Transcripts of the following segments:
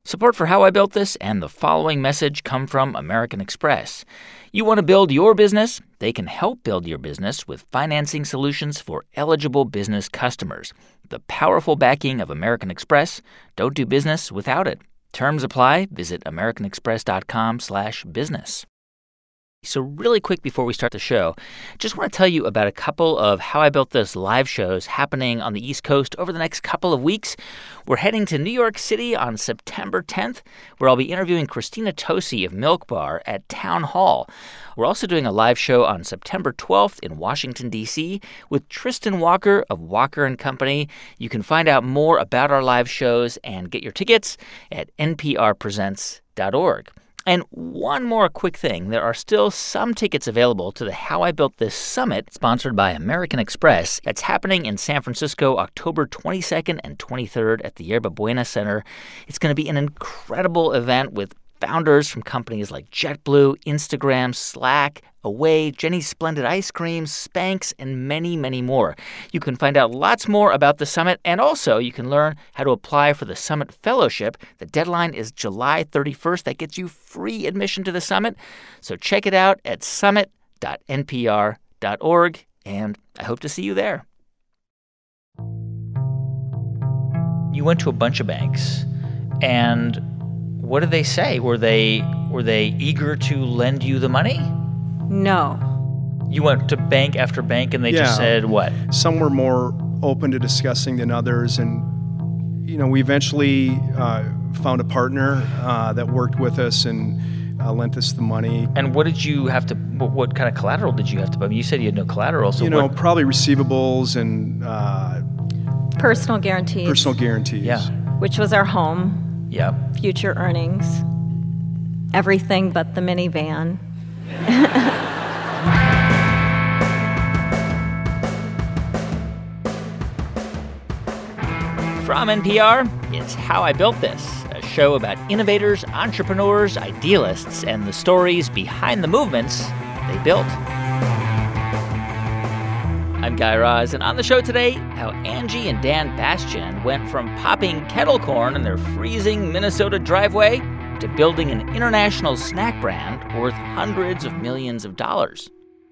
Support for How I Built This and the following message come from American Express. You want to build your business? They can help build your business with financing solutions for eligible business customers. The powerful backing of American Express. Don't do business without it. Terms apply. Visit americanexpress.com/business. So really quick before we start the show, just want to tell you about a couple of How I Built This live shows happening on the East Coast over the next couple of weeks. We're heading to New York City on September 10th, where I'll be interviewing Christina Tosi of Milk Bar at Town Hall. We're also doing a live show on September 12th in Washington, D.C. with Tristan Walker of Walker & Company. You can find out more about our live shows and get your tickets at nprpresents.org. And one more quick thing. There are still some tickets available to the How I Built This Summit, sponsored by American Express. It's happening in San Francisco, October 22nd and 23rd at the Yerba Buena Center. It's going to be an incredible event with founders from companies like JetBlue, Instagram, Slack, Away, Jenny's Splendid Ice Cream, Spanx, and many, many more. You can find out lots more about the summit, and also you can learn how to apply for the Summit Fellowship. The deadline is July 31st. That gets you free admission to the summit. So check it out at summit.npr.org, and I hope to see you there. You went to a bunch of banks, and what did they say? Were they eager to lend you the money? No. You went to bank after bank and they just said what? Some were more open to discussing than others. And, we eventually found a partner that worked with us and lent us the money. And what did you have to, what kind of collateral did you have to buy? You said you had no collateral. So probably receivables and personal guarantees. Personal guarantees. Yeah. Which was our home. Yeah. Future earnings. Everything but the minivan. From NPR, it's How I Built This, a show about innovators, entrepreneurs, idealists, and the stories behind the movements they built. I'm Guy Raz, and on the show today, how Angie and Dan Bastian went from popping kettle corn in their freezing Minnesota driveway to building an international snack brand worth hundreds of millions of dollars.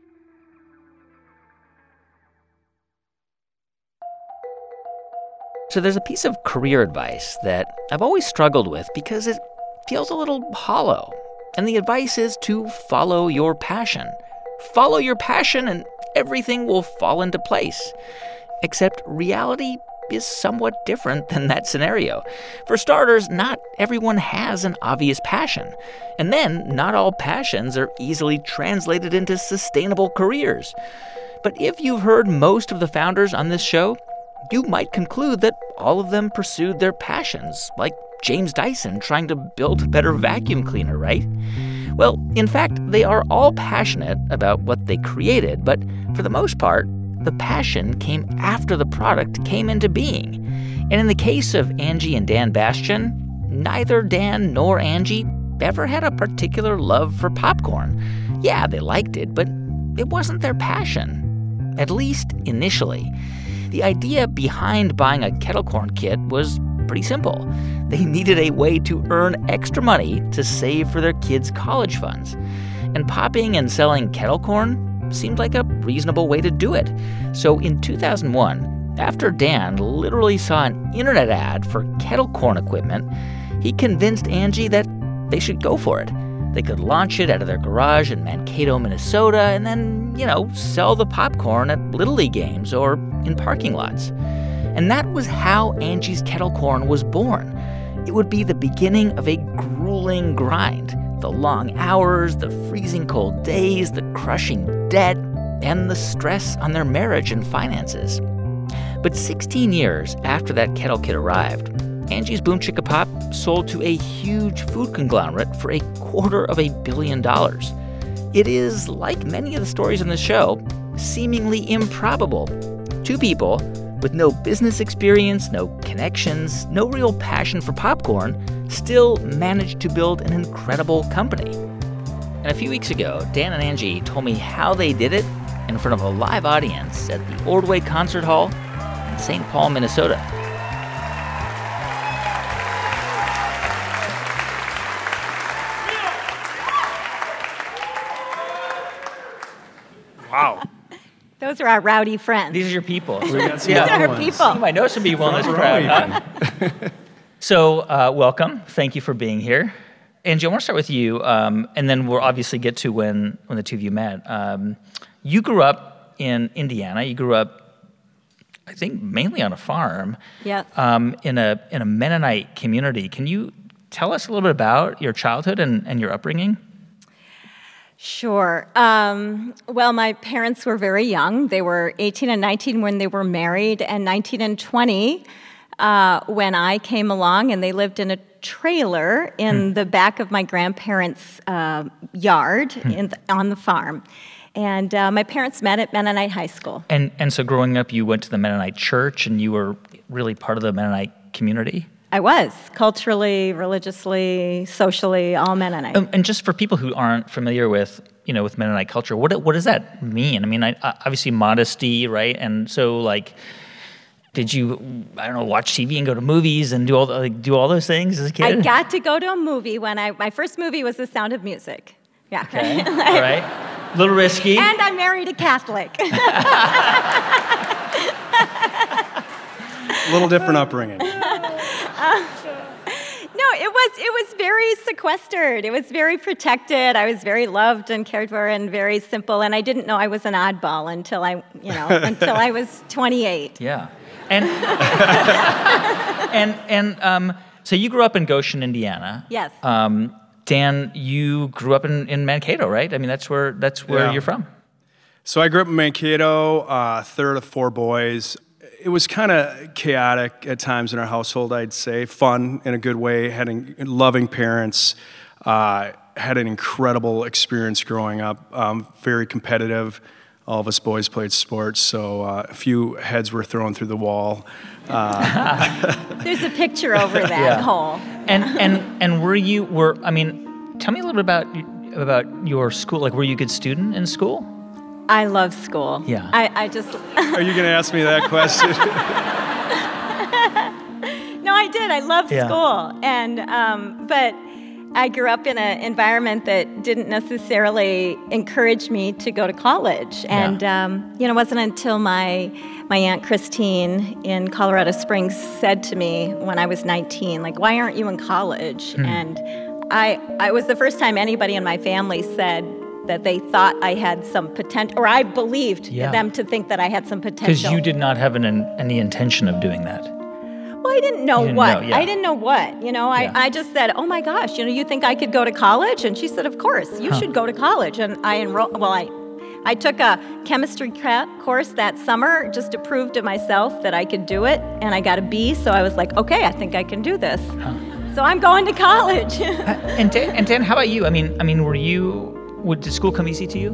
So there's a piece of career advice that I've always struggled with because it feels a little hollow. And the advice is to follow your passion. Follow your passion and everything will fall into place. Except reality is somewhat different than that scenario. For starters, not everyone has an obvious passion. And then, not all passions are easily translated into sustainable careers. But if you've heard most of the founders on this show, you might conclude that all of them pursued their passions, like James Dyson trying to build a better vacuum cleaner, right? Well, in fact, they are all passionate about what they created, but for the most part, the passion came after the product came into being. And in the case of Angie and Dan Bastian, neither Dan nor Angie ever had a particular love for popcorn. Yeah, they liked it, but it wasn't their passion, at least initially. The idea behind buying a kettle corn kit was pretty simple. They needed a way to earn extra money to save for their kids' college funds. And popping and selling kettle corn seemed like a reasonable way to do it. So in 2001, after Dan literally saw an internet ad for kettle corn equipment, he convinced Angie that they should go for it. They could launch it out of their garage in Mankato, Minnesota, and then, sell the popcorn at Little League games or in parking lots. And that was how Angie's Kettle Corn was born. It would be the beginning of a grueling grind. The long hours, the freezing cold days, the crushing debt, and the stress on their marriage and finances. But 16 years after that kettle kit arrived, Angie's Boom Chicka Pop sold to a huge food conglomerate for $250 million. It is, like many of the stories in the show, seemingly improbable. Two people with no business experience, no connections, no real passion for popcorn, still managed to build an incredible company. And a few weeks ago, Dan and Angie told me how they did it in front of a live audience at the Ordway Concert Hall in St. Paul, Minnesota. Those are our rowdy friends. These are your people. We got some These other are our ones. people. You might know some people in this crowd, huh? So, welcome. Thank you for being here. Angie, I want to start with you, and then we'll obviously get to when the two of you met. You grew up in Indiana. You grew up, I think, mainly on a farm. Yes. In a Mennonite community. Can you tell us a little bit about your childhood and your upbringing? Sure. Well, my parents were very young. They were 18 and 19 when they were married, and 19 and 20 when I came along, and they lived in a trailer in the back of my grandparents' yard on the farm. And my parents met at Mennonite High School. And so growing up, you went to the Mennonite church, and you were really part of the Mennonite community? I was, culturally, religiously, socially, all Mennonite. And just for people who aren't familiar with Mennonite culture, what does that mean? I mean, obviously modesty, right? And so, like, did you, I don't know, watch TV and go to movies and do all those things as a kid? I got to go to a movie when my first movie was The Sound of Music. Yeah. Okay. All right. A little risky. And I married a Catholic. A little different upbringing. No, it was very sequestered. It was very protected. I was very loved and cared for and very simple. And I didn't know I was an oddball until I was 28. Yeah. And so you grew up in Goshen, Indiana. Yes. Dan, you grew up in Mankato, right? I mean, that's where you're from. So I grew up in Mankato, third of four boys. It was kind of chaotic at times in our household, I'd say. Fun in a good way, having loving parents. Had an incredible experience growing up. Very competitive. All of us boys played sports, so a few heads were thrown through the wall. There's a picture over that hole. And I mean, tell me a little bit about your school. Like, were you a good student in school? I love school. Yeah. I just... Are you going to ask me that question? No, I did. I loved school. And, but I grew up in an environment that didn't necessarily encourage me to go to college. And, it wasn't until my Aunt Christine in Colorado Springs said to me when I was 19, like, why aren't you in college? And I was the first time anybody in my family said that they thought I had some potential, or I believed them to think that I had some potential. Because you did not have any intention of doing that. Well, I didn't know what. I didn't know what. I just said, oh my gosh, you think I could go to college? And she said, of course, you should go to college. And I enrolled, I took a chemistry course that summer just to prove to myself that I could do it. And I got a B, so I was like, okay, I think I can do this. So I'm going to college. And Dan, how about you? I mean, did school come easy to you?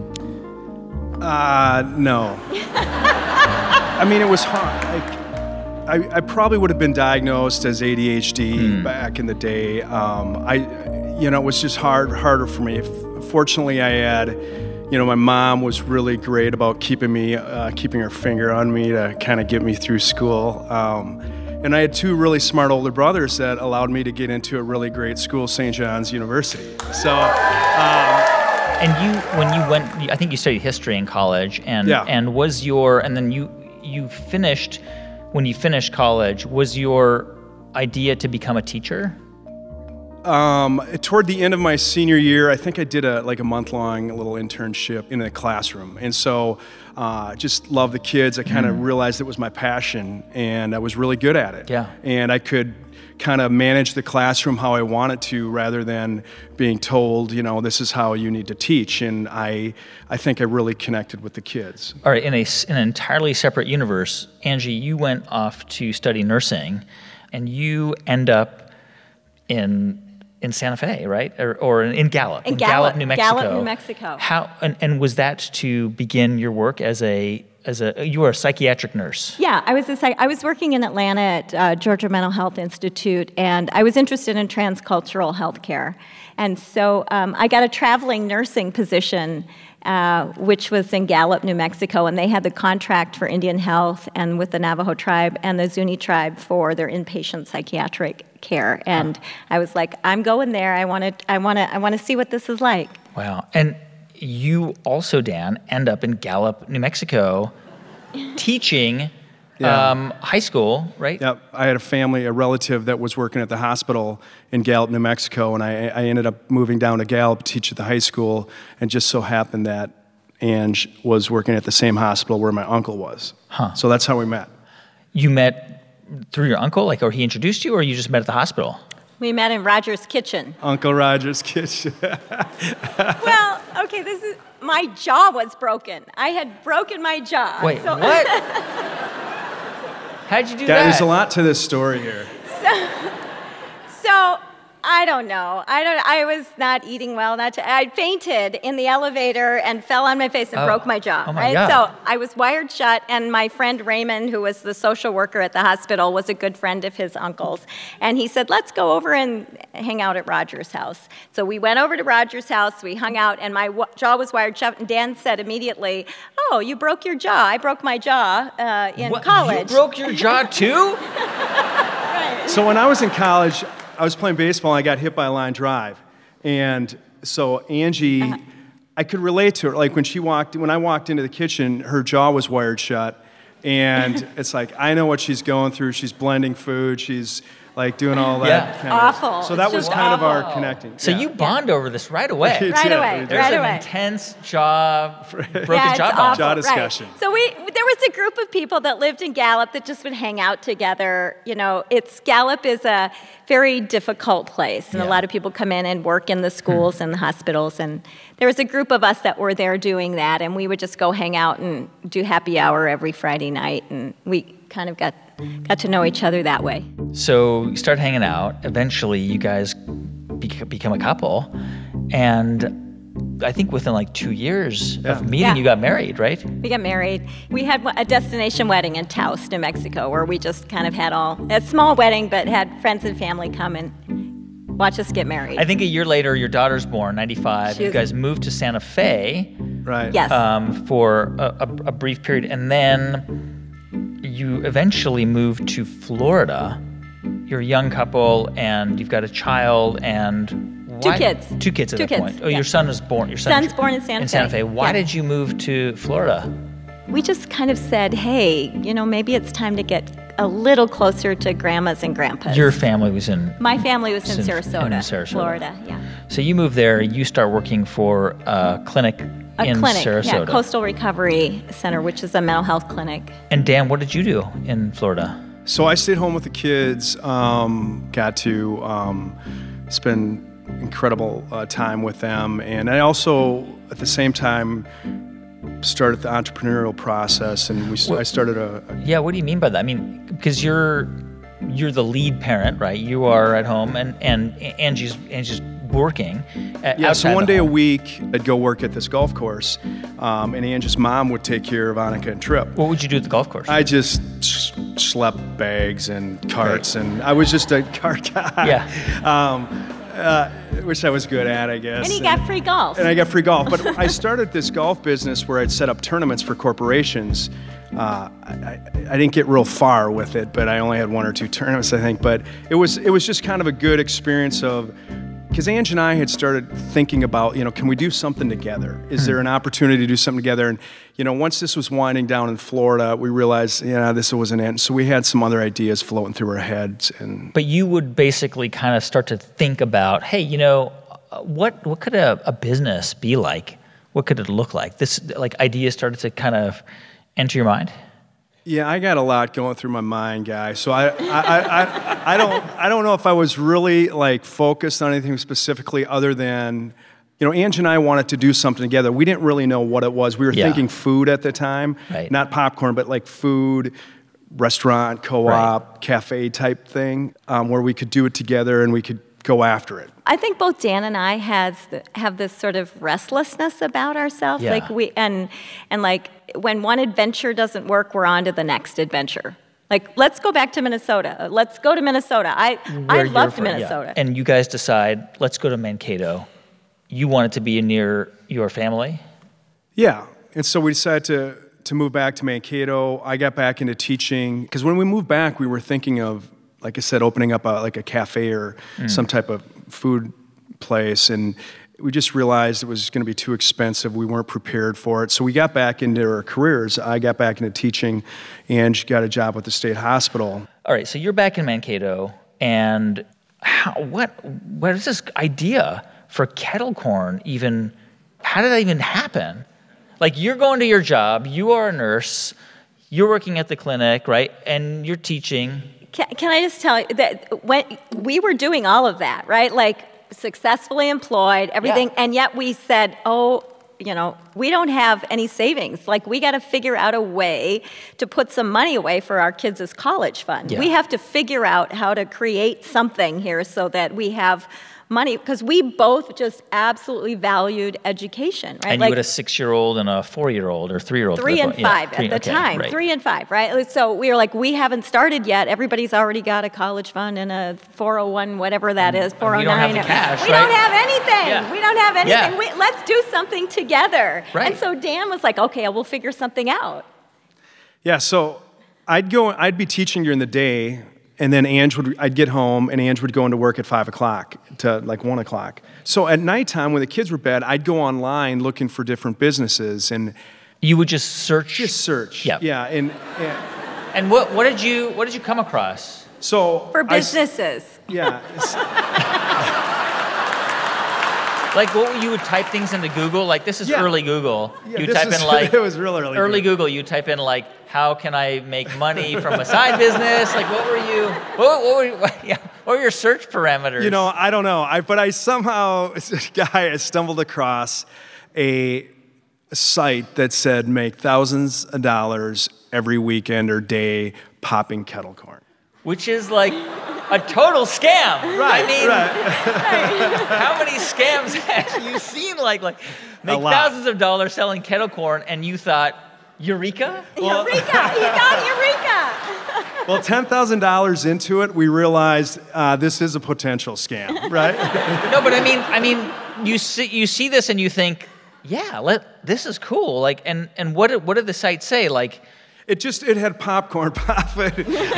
No. I mean, it was hard. I probably would have been diagnosed as ADHD back in the day. It was just harder for me. Fortunately, I had, my mom was really great about keeping her finger on me to kind of get me through school. And I had two really smart older brothers that allowed me to get into a really great school, St. John's University. So. And when you went, I think you studied history in college, and then you finished. When you finished college, was your idea to become a teacher? Toward the end of my senior year, I think I did a month-long little internship in a classroom, and so just loved the kids. I kind of realized it was my passion, and I was really good at it. Yeah, and I could kind of manage the classroom how I wanted to, rather than being told, this is how you need to teach. And I think I really connected with the kids. All right, in an entirely separate universe, Angie, you went off to study nursing, and you end up in Santa Fe, right? Or in Gallup. In Gallup, New Mexico. Gallup, New Mexico. How and was that to begin your work as you were a psychiatric nurse? Yeah, I was working in Atlanta at Georgia Mental Health Institute, and I was interested in transcultural healthcare. And so I got a traveling nursing position, which was in Gallup, New Mexico, and they had the contract for Indian Health and with the Navajo tribe and the Zuni tribe for their inpatient psychiatric care. And I was like, I'm going there. I want to see what this is like. Wow. And you also, Dan, end up in Gallup, New Mexico, teaching high school, right? Yep. I had a relative that was working at the hospital in Gallup, New Mexico, and I ended up moving down to Gallup to teach at the high school, and just so happened that Ange was working at the same hospital where my uncle was. Huh. So that's how we met. You met through your uncle, like, or he introduced you, or you just met at the hospital? We met in Roger's kitchen. Uncle Roger's kitchen. Well, okay, my jaw was broken. I had broken my jaw. Wait, what? How'd you do that? There's a lot to this story here. So I don't know. I was not eating well. I fainted in the elevator and fell on my face and broke my jaw. Oh my right? God. So I was wired shut, and my friend Raymond, who was the social worker at the hospital, was a good friend of his uncle's. And he said, let's go over and hang out at Roger's house. So we went over to Roger's house, we hung out, and my jaw was wired shut. And Dan said immediately, oh, you broke your jaw. I broke my jaw in college. You broke your jaw too? Right. So when I was in college, I was playing baseball and I got hit by a line drive. And so Angie, I could relate to her. Like when I walked into the kitchen, her jaw was wired shut. And it's like, I know what she's going through. She's blending food. She's like doing all that kind awful. of. So that It's was just kind of our awful. connecting. So you bond over this right away. Right away. There's an intense broken it's jaw bond. awful, Jaw discussion. Right. So there was a group of people that lived in Gallup that just would hang out together. You know, Gallup is a very difficult place, and a lot of people come in and work in the schools and the hospitals. And there was a group of us that were there doing that, and we would just go hang out and do happy hour every Friday night, and we kind of got to know each other that way. So you start hanging out. Eventually, you guys become a couple, and I think within like 2 years of meeting, you got married, right? We got married. We had a destination wedding in Taos, New Mexico, where we just kind of had a small wedding, but had friends and family come and watch us get married. I think a year later, your daughter's born, 95. You guys moved to Santa Fe. Right. Yes. For a brief period, and then you eventually moved to Florida. You're a young couple, and you've got a child, and Two kids. Two kids at Two that kids, point. Oh, yeah. your son was born. Your Son's born in Santa Fe. Why Yeah. did you move to Florida? We just kind of said, hey, maybe it's time to get a little closer to grandmas and grandpas. Your family was in. My family was in Sarasota, Sarasota, Florida. Yeah. So you moved there. You start working for a clinic in Sarasota. Yeah, Coastal Recovery Center, which is a mental health clinic. And Dan, what did you do in Florida? So I stayed home with the kids, got to spend incredible time with them. And I also, at the same time, started the entrepreneurial process, and I started a... Yeah, what do you mean by that? I mean, because you're the lead parent, right? You are at home, and Angie's working outside so one the day home. a week, I'd go work at this golf course, and Angie's mom would take care of Annika and Trip. What would you do at the golf course? I just schlepped bags and carts, and I was just a cart guy. Yeah. Which I was good at, I guess. And he got free golf. And I got free golf. But I started this golf business where I'd set up tournaments for corporations. I didn't get real far with it, but I only had 1 or 2 tournaments, I think. But it was just kind of a good experience of... Because Ange and I had started thinking about, can we do something together? Is there an opportunity to do something together? And, once this was winding down in Florida, we realized, this wasn't it. So we had some other ideas floating through our heads. But you would basically kind of start to think about, hey, what could a business be like? What could it look like? This ideas started to kind of enter your mind? Yeah, I got a lot going through my mind, guy. So I don't know if I was really focused on anything specifically other than, Ange and I wanted to do something together. We didn't really know what it was. We were thinking food at the time, right. Not popcorn, but food, restaurant, co-op, cafe type thing, where we could do it together and we could go after it. I think both Dan and I have this sort of restlessness about ourselves. Yeah. When one adventure doesn't work, we're on to the next adventure. Let's go back to Minnesota. Let's go to Minnesota. I loved Minnesota. Yeah. And you guys decide, let's go to Mankato. You want it to be near your family? Yeah. And so we decided to move back to Mankato. I got back into teaching. Because when we moved back, we were thinking of, like I said, opening up a cafe or some type of food place. And we just realized it was going to be too expensive. We weren't prepared for it. So we got back into our careers. I got back into teaching, and she got a job at the state hospital. All right, so you're back in Mankato, and what is this idea for kettle corn even? How did that even happen? Like, you're going to your job, you are a nurse, you're working at the clinic, right? And you're teaching. Can I just tell you that when we were doing all of that, right? Like, successfully employed, everything, and yet we said, we don't have any savings. Like, we got to figure out a way to put some money away for our kids' college fund. Yeah. We have to figure out how to create something here so that we have money, because we both just absolutely valued education, right? And you had a 6-year-old and a 4-year-old or 3-year-old. 3 and 5 at the time. Right. 3 and 5, right? So we were like, we haven't started yet. Everybody's already got a college fund and a 401, whatever that is, 409. We don't have the cash, We don't have anything. Yeah. We don't have anything. Yeah. Let's do something together. Right. And so Dan was like, okay, we'll figure something out. Yeah, so I'd be teaching during the day, and then I'd get home, and Ange would go into work at 5 o'clock to like 1 o'clock. So at nighttime, when the kids were bed, I'd go online looking for different businesses, and you would just search. Just search. Yeah. Yeah. And what did you come across? So for businesses. Yeah. Like, you would type things into Google? Like, this is early Google. Yeah, you type in, like... It was real early Google. You type in, like, how can I make money from a side business? Like, what were your search parameters? I don't know. But I stumbled across a site that said make thousands of dollars every weekend or day popping kettle corn. Which is like a total scam. Right, I mean, right. How many scams have you seen? Like make thousands of dollars selling kettle corn, and you thought, Eureka? Well, Eureka! You got Eureka! Well, $10,000 into it, we realized this is a potential scam, right? No, but I mean, you see this and you think, yeah, this is cool. Like, and what did the site say? Like, it had popcorn profit.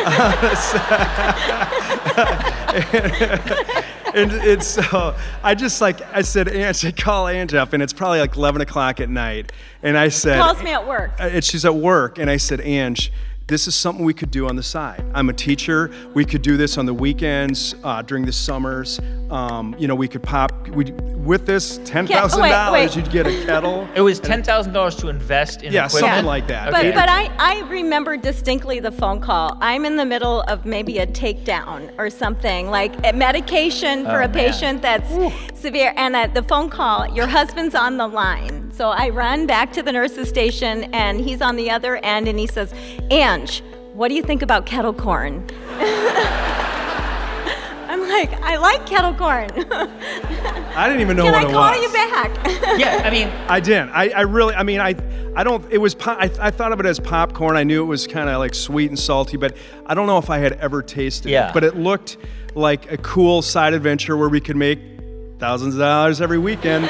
And it's so I said, Ange, I call Ange up, and it's probably like 11 o'clock at night. And I said, calls me at work. And she's at work, and I said, Ange, this is something we could do on the side. I'm a teacher. We could do this on the weekends, during the summers. We could with this $10,000, you'd get a kettle. It was $10,000 to invest in equipment. Something like that. But I remember distinctly the phone call. I'm in the middle of maybe a takedown or something, like a medication for a patient that's severe, and the phone call, your husband's on the line. So I run back to the nurse's station, and he's on the other end, and he says, Ange, what do you think about kettle corn? I'm like, I like kettle corn. I didn't even know what it was. Can I call you back? Yeah, I mean. I didn't. I don't, it was, I thought of it as popcorn. I knew it was kind of like sweet and salty, but I don't know if I had ever tasted it. But it looked like a cool side adventure where we could make thousands of dollars every weekend.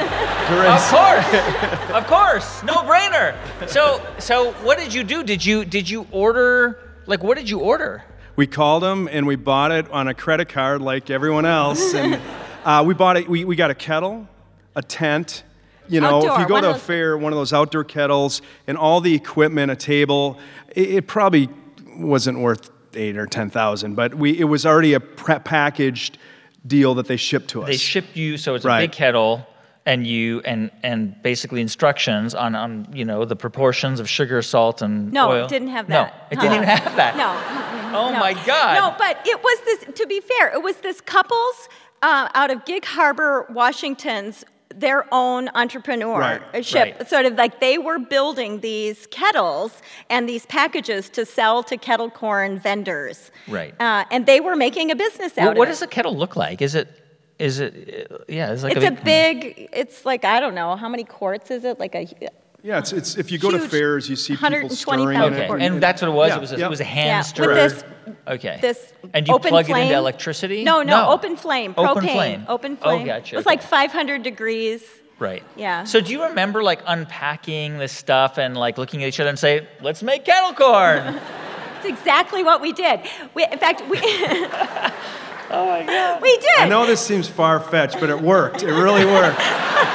Of course, no brainer. So what did you do? Did you order? Like, what did you order? We called them and we bought it on a credit card like everyone else, and we bought it. We got a kettle, a tent. Outdoor, if you go to a fair, one of those outdoor kettles, and all the equipment, a table, it probably wasn't worth $8,000 or $10,000, but it was already a packaged deal that they shipped to us. They shipped you, so it's a big kettle. And and basically instructions on the proportions of sugar, salt, and oil. No, it didn't have that. No, it didn't even have that. No. Oh my God. No, but it was this. To be fair, it was this couple's out of Gig Harbor, Washington's their own entrepreneurship. Right. Sort of like they were building these kettles and these packages to sell to kettle corn vendors. Right. And they were making a business out of it. What does a kettle look like? Is it? It's like it's like, I don't know, how many quarts is it? Like a... Yeah, it's if you go to fairs, you see people stirring it. Okay, and that's what it was? Yeah. It was a hand stirrer? With this and you plug it into electricity? No, open flame, propane. Open flame. Oh, gotcha. It was like 500 degrees. Right. Yeah. So do you remember like unpacking this stuff and like looking at each other and say, let's make kettle corn? That's exactly what we did. In fact, Oh my God. We did. I know this seems far-fetched, but it worked. It really worked.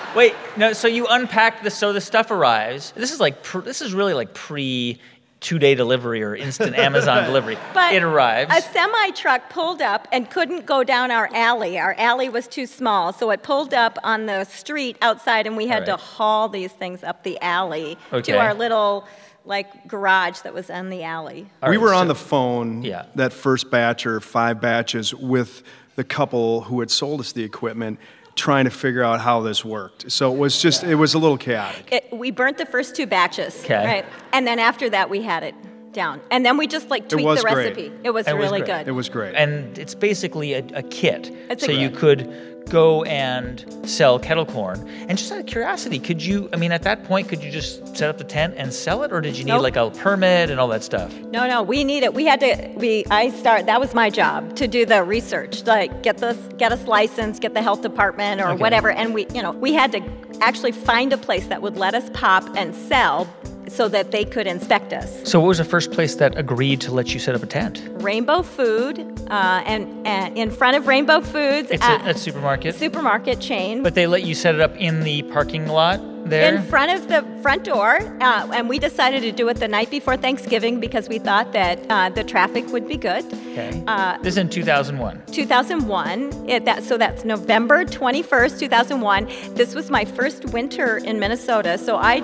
Wait, no, so you unpack this, so the stuff arrives. This is really like pre 2-day delivery or instant Amazon delivery. But it arrives. A semi-truck pulled up and couldn't go down our alley. Our alley was too small, so it pulled up on the street outside, and we had to haul these things up the alley to our little garage that was in the alley. We were on the phone that first batch or 5 batches with the couple who had sold us the equipment, trying to figure out how this worked. So it was just, it was a little chaotic. We burnt the first 2 batches, okay. Right? And then after that, we had it down. And then we just tweaked the recipe. It was really good. It was great. And it's basically a kit. It's so you could go and sell kettle corn. And just out of curiosity, could you, at that point, could you just set up the tent and sell it? Or did you need a permit and all that stuff? No, we need it. That was my job, to do the research, get us licensed, get the health department or whatever. And we had to actually find a place that would let us pop and sell so that they could inspect us. So what was the first place that agreed to let you set up a tent? Rainbow Food, and in front of Rainbow Foods. It's a supermarket? Supermarket chain. But they let you set it up in the parking lot there? In front of the front door, and we decided to do it the night before Thanksgiving because we thought that the traffic would be good. Okay. This is in 2001? 2001. So that's November 21st, 2001. This was my first winter in Minnesota, so I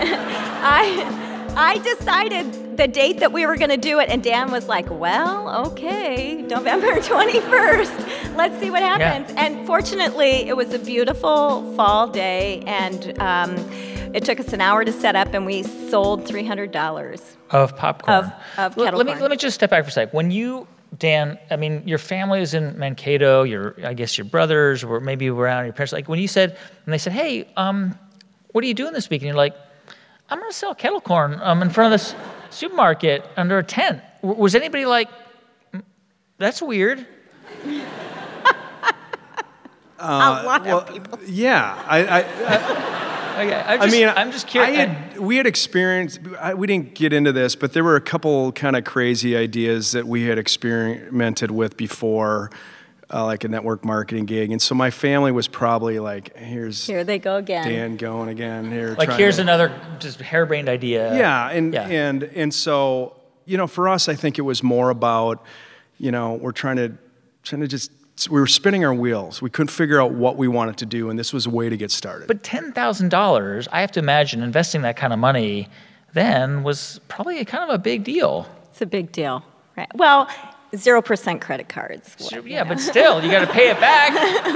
decided the date that we were going to do it, and Dan was like, well, okay, November 21st. Let's see what happens. Yeah. And fortunately, it was a beautiful fall day, and it took us an hour to set up, and we sold $300 of popcorn. Of kettle corn. Let me just step back for a sec. When you, Dan, your family is in Mankato, I guess your brothers, or maybe around your parents, when you said, and they said, hey, what are you doing this week? And you're like, I'm going to sell kettle corn in front of this supermarket under a tent. Was anybody like, that's weird? A lot of people. Yeah. I'm just curious. We had experienced, we didn't get into this, but there were a couple kind of crazy ideas that we had experimented with before, like a network marketing gig. And so my family was probably like, here they go again. Dan going again. Here's another just harebrained idea. Yeah. And so, for us, I think it was more about, we're trying to just, we were spinning our wheels. We couldn't figure out what we wanted to do, and this was a way to get started. But $10,000, I have to imagine investing that kind of money then was probably kind of a big deal. It's a big deal, right? Well, 0% credit cards. But still, you got to pay it back.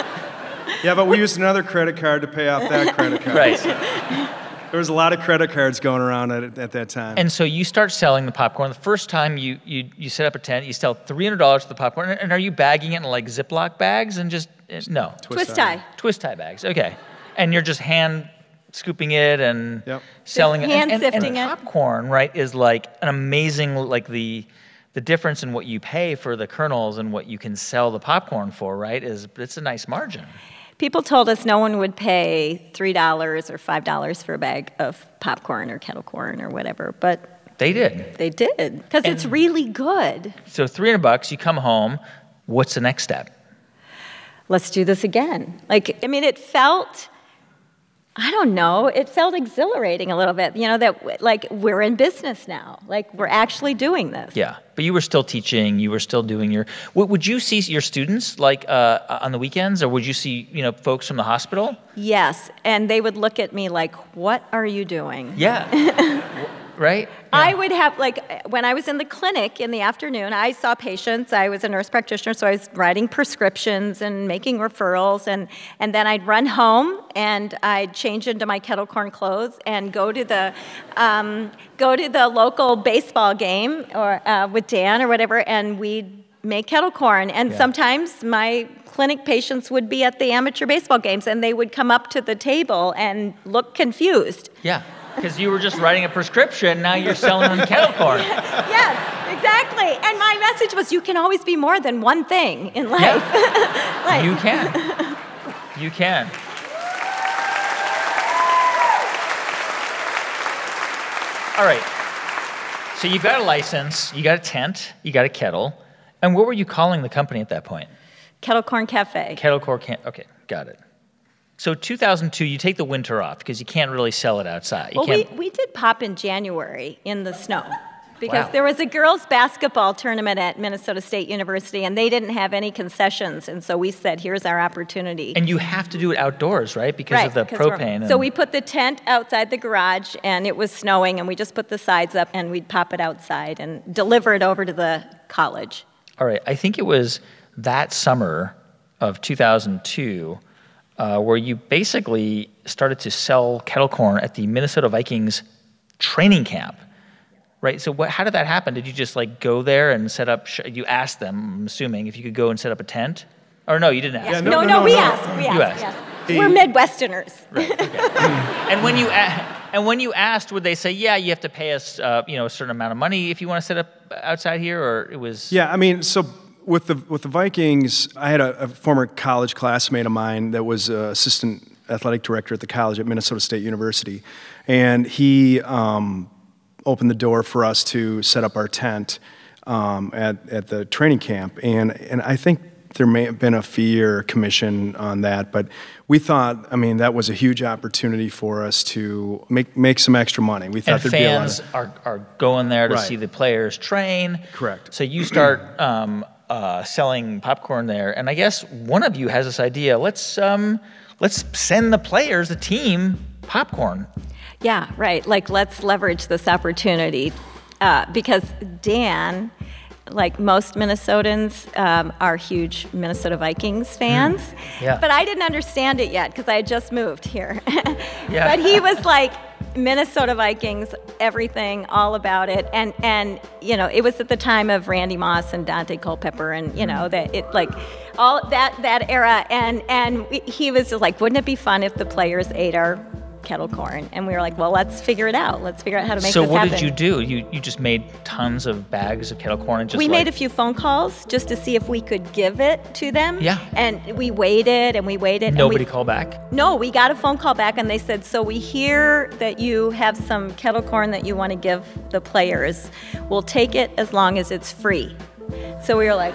Yeah, but we used another credit card to pay off that credit card. Right. There was a lot of credit cards going around at that time. And so you start selling the popcorn. The first time you set up a tent, you sell $300 for the popcorn. And are you bagging it in like Ziploc bags and just, no? Twist tie. Twist tie bags, okay. And you're just hand scooping it and selling it. Hand sifting it. And popcorn, right, is like an amazing, the difference in what you pay for the kernels and what you can sell the popcorn for, right, it's a nice margin. People told us no one would pay $3 or $5 for a bag of popcorn or kettle corn or whatever, but they did. They did, because it's really good. So $300, you come home. What's the next step? Let's do this again. It felt, I don't know, it felt exhilarating a little bit, that we're in business now. We're actually doing this. Yeah, but you were still teaching, you were still doing your, would you see your students on the weekends, or would you see, folks from the hospital? Yes, and they would look at me like, what are you doing? Yeah. Right? Yeah. I would have, when I was in the clinic in the afternoon, I saw patients. I was a nurse practitioner, so I was writing prescriptions and making referrals. And then I'd run home, and I'd change into my kettle corn clothes and go to the local baseball game or with Dan or whatever, and we'd make kettle corn. And sometimes my clinic patients would be at the amateur baseball games, and they would come up to the table and look confused. Yeah. Because you were just writing a prescription, now you're selling them kettle corn. Yes, exactly. And my message was, you can always be more than one thing in life. Yeah. You can. You can. All right. So you got a license, you got a tent, you got a kettle. And what were you calling the company at that point? Kettle Corn Cafe. Kettle Corn Cafe. Okay, got it. So 2002, you take the winter off because you can't really sell it outside. Well, we did pop in January in the snow because Wow. there was a girls' basketball tournament at Minnesota State University, and they didn't have any concessions, and so we said, here's our opportunity. And you have to do it outdoors, right? Because of the 'cause propane. So we put the tent outside the garage, and it was snowing, and we just put the sides up, and we'd pop it outside and deliver it over to the college. All right. I think it was that summer of 2002 where you basically started to sell kettle corn at the Minnesota Vikings training camp, right? So how did that happen? Did you just like go there and set up? You asked them, I'm assuming, if you could go and set up a tent? Or no, you didn't ask. Yeah, No, we asked. You asked. Yes. We're Midwesterners. Right. Okay. And when you asked, would they say, yeah, you have to pay us, a certain amount of money if you want to set up outside here, or it was? Yeah, I mean, so with the Vikings, I had a former college classmate of mine that was assistant athletic director at the college at Minnesota State University, and he opened the door for us to set up our tent at the training camp, and I think there may have been a fee or commission on that, but we thought, I mean, that was a huge opportunity for us to make some extra money. We thought And there'd be a lot fans are going there to Right. see the players train. Correct. So you start selling popcorn there, and I guess one of you has this idea. Let's send the players, the team, popcorn. Yeah, right. Like, let's leverage this opportunity because Dan, like most Minnesotans, are huge Minnesota Vikings fans. Yeah. But I didn't understand it yet because I had just moved here. Yeah. But he was like, Minnesota Vikings, everything, all about it. And it was at the time of Randy Moss and Dante Culpepper and, that it like all that era. And he was just like, wouldn't it be fun if the players ate our kettle corn? And we were like, well, let's figure it out. Let's figure out how to make So this what happen. did you do? You just made tons of bags of kettle corn and just We made a few phone calls just to see if we could give it to them. Yeah. And we waited and we waited. Nobody called back? No, we got a phone call back and they said, so we hear that you have some kettle corn that you want to give the players. We'll take it as long as it's free. So we were like,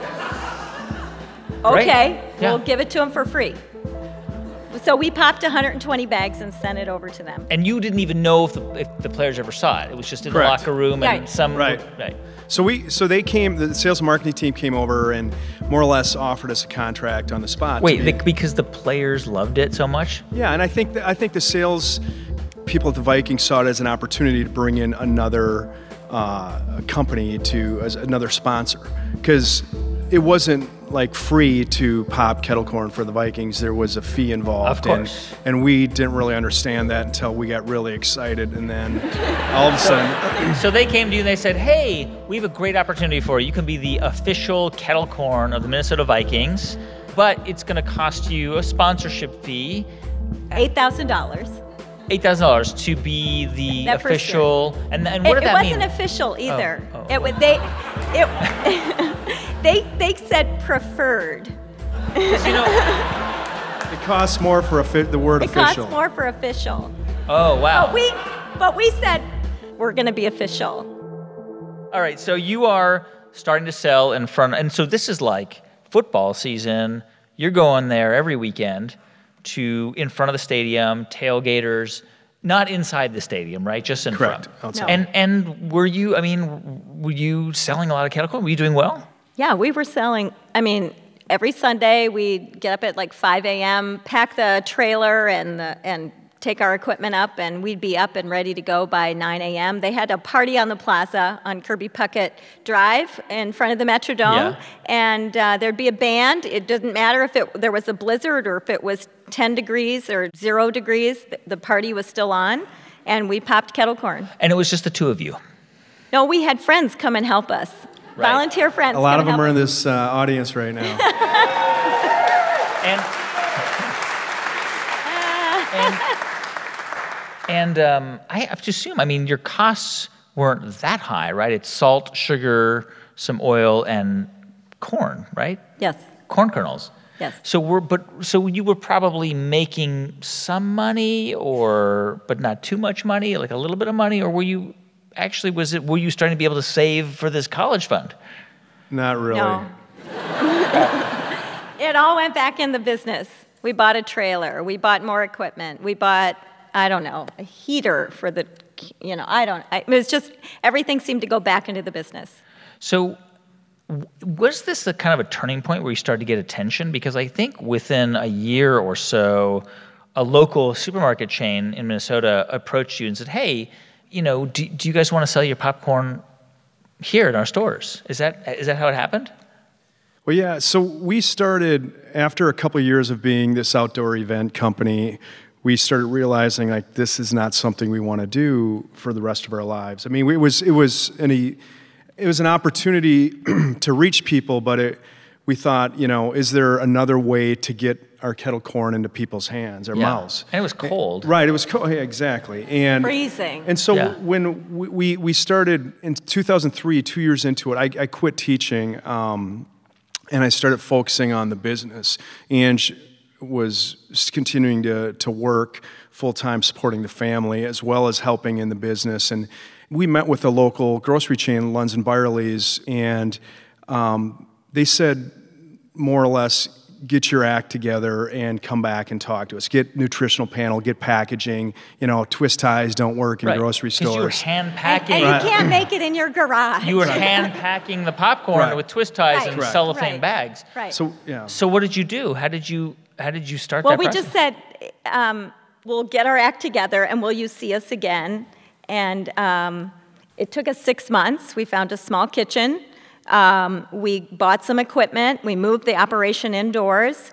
okay, Yeah. we'll give it to them for free. So we popped 120 bags and sent it over to them. And you didn't even know if the players ever saw it. It was just in Correct. the locker room and Right. some Right. So they came. The sales and marketing team came over and more or less offered us a contract on the spot. Wait, because the players loved it so much? Yeah, and I think the sales people at the Vikings saw it as an opportunity to bring in another company as another sponsor, because it wasn't like free to pop kettle corn for the Vikings. There was a fee involved. Of course. And we didn't really understand that until we got really excited, and then all of a sudden. So they came to you and they said, hey, we have a great opportunity for you. You can be the official kettle corn of the Minnesota Vikings, but it's going to cost you a sponsorship fee, $8,000. $8,000 to be the That first official. And what did It that mean? wasn't official either. Oh. They said preferred. It costs more for the word It official. costs more for official. Oh, wow. But we said we're going to be official. All right, so you are starting to sell in front, and so this is like football season. You're going there every weekend in front of the stadium, tailgaters, not inside the stadium, right? Just in Correct. front. Outside. No. And were you selling a lot of kettle corn? Were you doing well? Yeah, we were selling. I mean, every Sunday we'd get up at like 5 a.m., pack the trailer and take our equipment up, and we'd be up and ready to go by 9 a.m. They had a party on the plaza on Kirby Puckett Drive in front of the Metrodome, Yeah. and there'd be a band. It didn't matter if there was a blizzard or if it was 10 degrees or 0 degrees, the party was still on, and we popped kettle corn. And it was just the two of you. No, we had friends come and help us. Right. Volunteer friends. A lot of come them are in help this audience right now. And I have to assume, I mean, your costs weren't that high, right? It's salt, sugar, some oil, and corn, right? Yes. Corn kernels. Yes. So you were probably making some money, but not too much money, like a little bit of money, or were you starting to be able to save for this college fund? Not really. No. It all went back in the business. We bought a trailer. We bought more equipment. We bought, I don't know, a heater for the, it was just, everything seemed to go back into the business. So was this the kind of a turning point where you started to get attention? Because I think within a year or so, a local supermarket chain in Minnesota approached you and said, hey, do you guys want to sell your popcorn here in our stores? Is that how it happened? Well, yeah. So we started, after a couple of years of being this outdoor event company, we started realizing like this is not something we want to do for the rest of our lives. I mean, it was an opportunity to reach people, but we thought, is there another way to get our kettle corn into people's hands, our mouths? And it was cold. Right, it was cold, yeah, exactly. And freezing. And so when we started in 2003, 2 years into it, I quit teaching, and I started focusing on the business. And was continuing to work full-time supporting the family as well as helping in the business. And we met with a local grocery chain, Lunds and Byerly's, and they said more or less, get your act together and come back and talk to us. Get nutritional panel, get packaging. Twist ties don't work in grocery stores. Because you were hand packing. And you can't make it in your garage. You were hand packing the popcorn with twist ties and cellophane bags. Right. So what did you do? How did you start that process? Well, we just said, we'll get our act together and will you see us again? And it took us 6 months. We found a small kitchen. We bought some equipment. We moved the operation indoors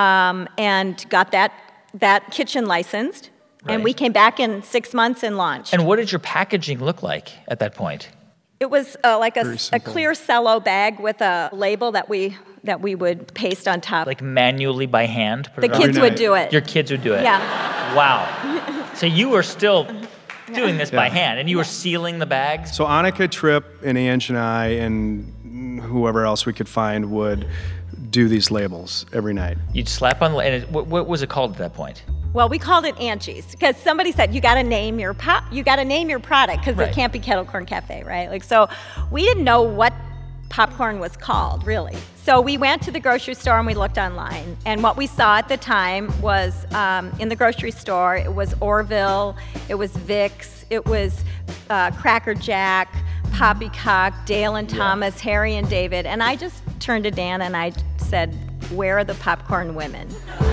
and got that kitchen licensed. Right. And we came back in 6 months and launched. And what did your packaging look like at that point? It was like a clear cello bag with a label that we would paste on top. Like manually by hand? The kids would do it. Your kids would do it? Yeah. Wow. So you were still doing this by hand, and you were sealing the bags? So Annika, Tripp, and Ange and I, and whoever else we could find would do these labels every night. You'd slap on, and what was it called at that point? Well, we called it Angie's because somebody said you got to name your product because it can't be Kettle Corn Cafe, right? So we didn't know what popcorn was called, really. So we went to the grocery store and we looked online. And what we saw at the time was in the grocery store, it was Orville, it was Vicks, it was Cracker Jack, Poppycock, Dale and Thomas, Harry and David. And I just turned to Dan and I said, where are the popcorn women?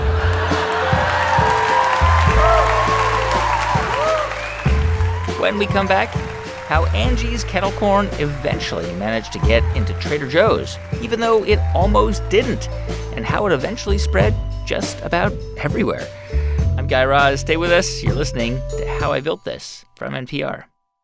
When we come back, how Angie's Kettle Corn eventually managed to get into Trader Joe's, even though it almost didn't, and how it eventually spread just about everywhere. I'm Guy Raz. Stay with us. You're listening to How I Built This from NPR.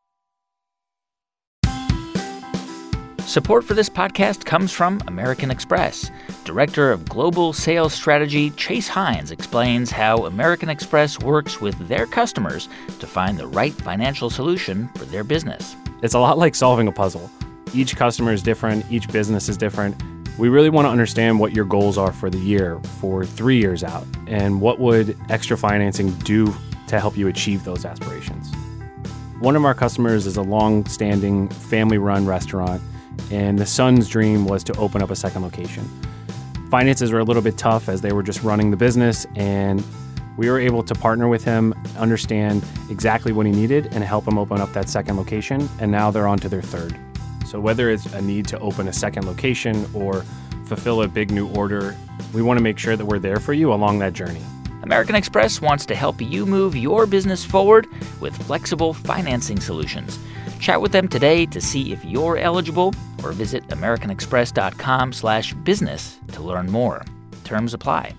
Support for this podcast comes from American Express. Director of Global Sales Strategy Chase Hines explains how American Express works with their customers to find the right financial solution for their business. It's a lot like solving a puzzle. Each customer is different. Each business is different. We really want to understand what your goals are for the year, for 3 years out, and what would extra financing do to help you achieve those aspirations. One of our customers is a long-standing family-run restaurant, and the son's dream was to open up a second location. Finances were a little bit tough as they were just running the business, and we were able to partner with him, understand exactly what he needed, and help him open up that second location, and now they're on to their third. So whether it's a need to open a second location or fulfill a big new order, we want to make sure that we're there for you along that journey. American Express wants to help you move your business forward with flexible financing solutions. Chat with them today to see if you're eligible or visit americanexpress.com/business to learn more. Terms apply.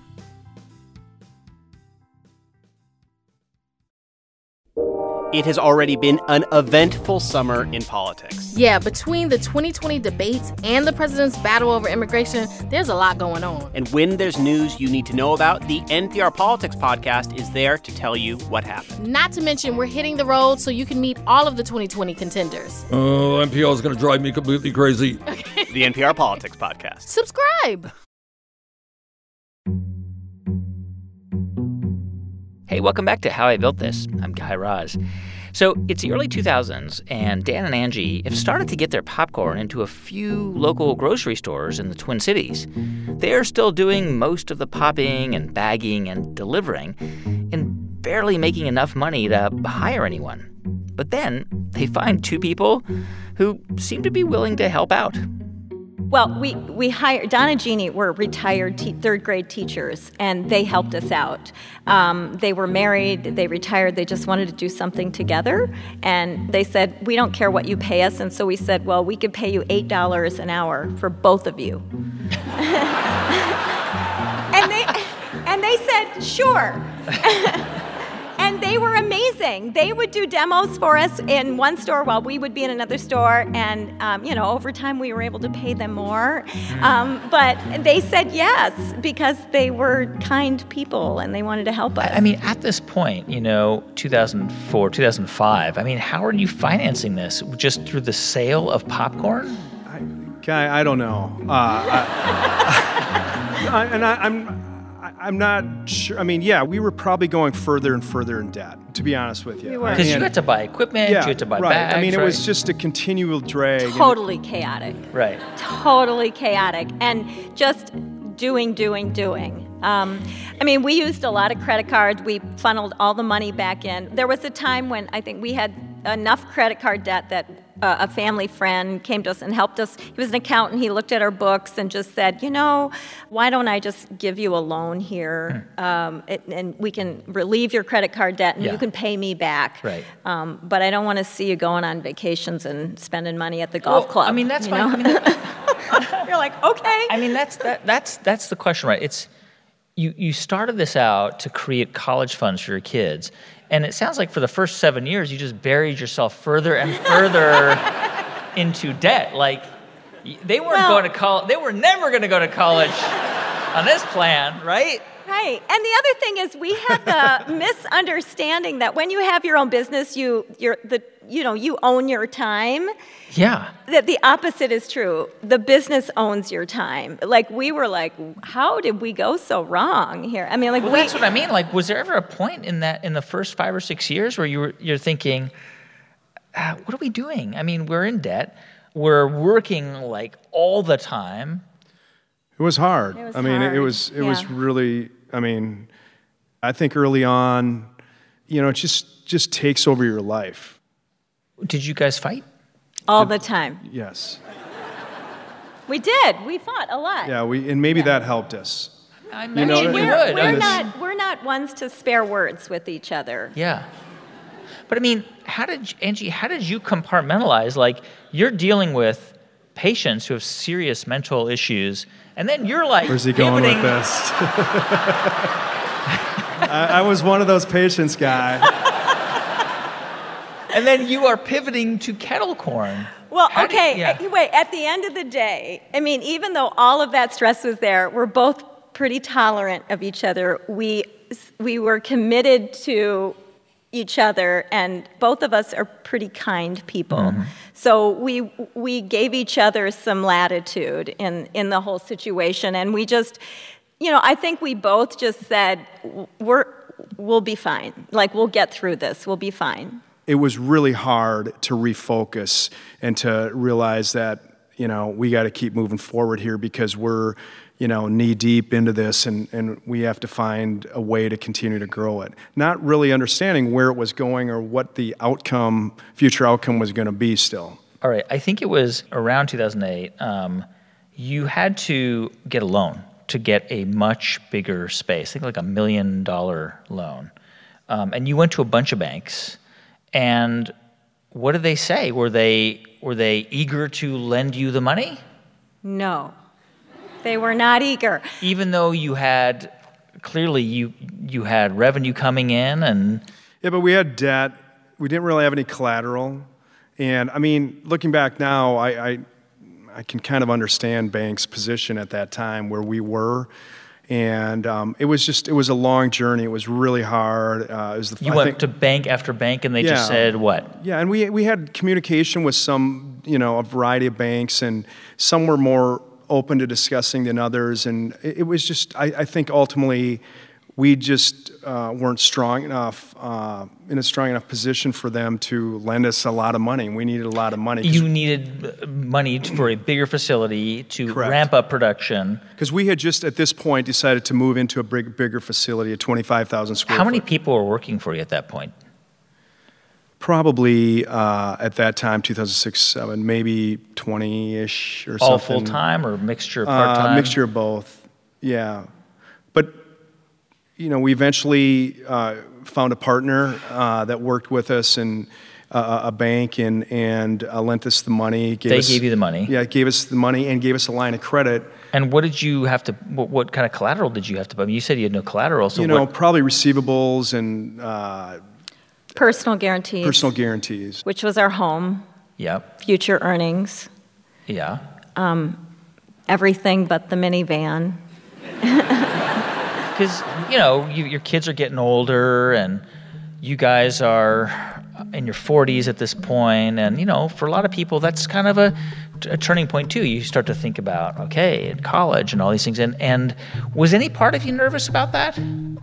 It has already been an eventful summer in politics. Yeah, between the 2020 debates and the president's battle over immigration, there's a lot going on. And when there's news you need to know about, the NPR Politics podcast is there to tell you what happened. Not to mention, we're hitting the road so you can meet all of the 2020 contenders. Oh, NPR is going to drive me completely crazy. The NPR Politics podcast. Subscribe. Hey, welcome back to How I Built This. I'm Guy Raz. So it's the early 2000s, and Dan and Angie have started to get their popcorn into a few local grocery stores in the Twin Cities. They are still doing most of the popping and bagging and delivering, and barely making enough money to hire anyone. But then they find two people who seem to be willing to help out. Well, we hired, Don and Jeannie were retired third grade teachers, and they helped us out. They were married, they retired, they just wanted to do something together. And they said, we don't care what you pay us. And so we said, well, we could pay you $8 an hour for both of you. and they said, sure. And they were amazing. They would do demos for us in one store while we would be in another store. And, over time we were able to pay them more. But they said yes because they were kind people and they wanted to help us. I mean, at this point, 2004, 2005, how are you financing this? Just through the sale of popcorn? I don't know. I'm not sure. We were probably going further and further in debt, to be honest with you. We were. Because you had to buy equipment, you had to buy bags, it was just a continual drag. Totally chaotic. Right. Totally chaotic. And just doing. We used a lot of credit cards. We funneled all the money back in. There was a time when I think we had enough credit card debt that a family friend came to us and helped us. He was an accountant. He looked at our books and just said, why don't I just give you a loan here and we can relieve your credit card debt and you can pay me back. Right. But I don't want to see you going on vacations and spending money at the golf club. That's fine. You're like, okay. That's the question, right? It's you started this out to create college funds for your kids. And it sounds like for the first 7 years, you just buried yourself further and further into debt. Like, they weren't going to college. They were never going to go to college on this plan, right? Right. And the other thing is we had the misunderstanding that when you have your own business, you own your time. Yeah. That the opposite is true. The business owns your time. Like, we were like, how did we go so wrong here? That's what I mean. Like, was there ever a point in the first 5 or 6 years where you're thinking, what are we doing? We're in debt. We're working like all the time. It was hard. It was really, I think early on, it just takes over your life. Did you guys fight? All the time. Yes. We did. We fought a lot. Yeah, maybe that helped us. I imagine we would. We're not ones to spare words with each other. Yeah. But how did you compartmentalize? Like, you're dealing with patients who have serious mental issues, and then you're like, where's he going with this? I was one of those patients, guy. And then you are pivoting to kettle corn. Well, Wait, at the end of the day, even though all of that stress was there, we're both pretty tolerant of each other. We were committed to each other, and both of us are pretty kind people. Mm-hmm. So we gave each other some latitude in the whole situation, and we just, I think we both just said, we'll be fine. Like, we'll get through this. We'll be fine. It was really hard to refocus and to realize that, we got to keep moving forward here because we're, knee deep into this and we have to find a way to continue to grow it. Not really understanding where it was going or what the future outcome was going to be still. All right. I think it was around 2008. You had to get a loan to get a much bigger space. I think like $1 million loan. And you went to a bunch of banks. And what did they say? Were they eager to lend you the money? No, they were not eager. Even though you had revenue coming in and... Yeah, but we had debt. We didn't really have any collateral. And looking back now, I can kind of understand banks' position at that time where we were. And it was a long journey. It was really hard. You went to bank after bank, and they just said what? Yeah, and we had communication with some, a variety of banks, and some were more open to discussing than others. And it was just, I think ultimately, we just weren't strong enough, in a strong enough position for them to lend us a lot of money. We needed a lot of money. You needed money for a bigger facility to Correct. ramp up production. Because we had just at this point decided to move into a bigger facility, a 25,000 square How foot. many people were working for you at that point? Probably at that time, 2006, 2007, maybe 20-ish or something. All full-time or mixture, part-time? Mixture of both, yeah. But, we eventually found a partner that worked with us and a bank and lent us the money. They gave you the money? Yeah, gave us the money and gave us a line of credit. And what did you have to, what kind of collateral did you have to buy? I mean, you said you had no collateral, so probably receivables and Personal guarantees. personal guarantees. Which was our home, Yep, future earnings, yeah. everything but the minivan. Because, your kids are getting older and you guys are in your 40s at this point, and, for a lot of people, that's kind of a turning point, too. You start to think about, okay, in college and all these things. And was any part of you nervous about that?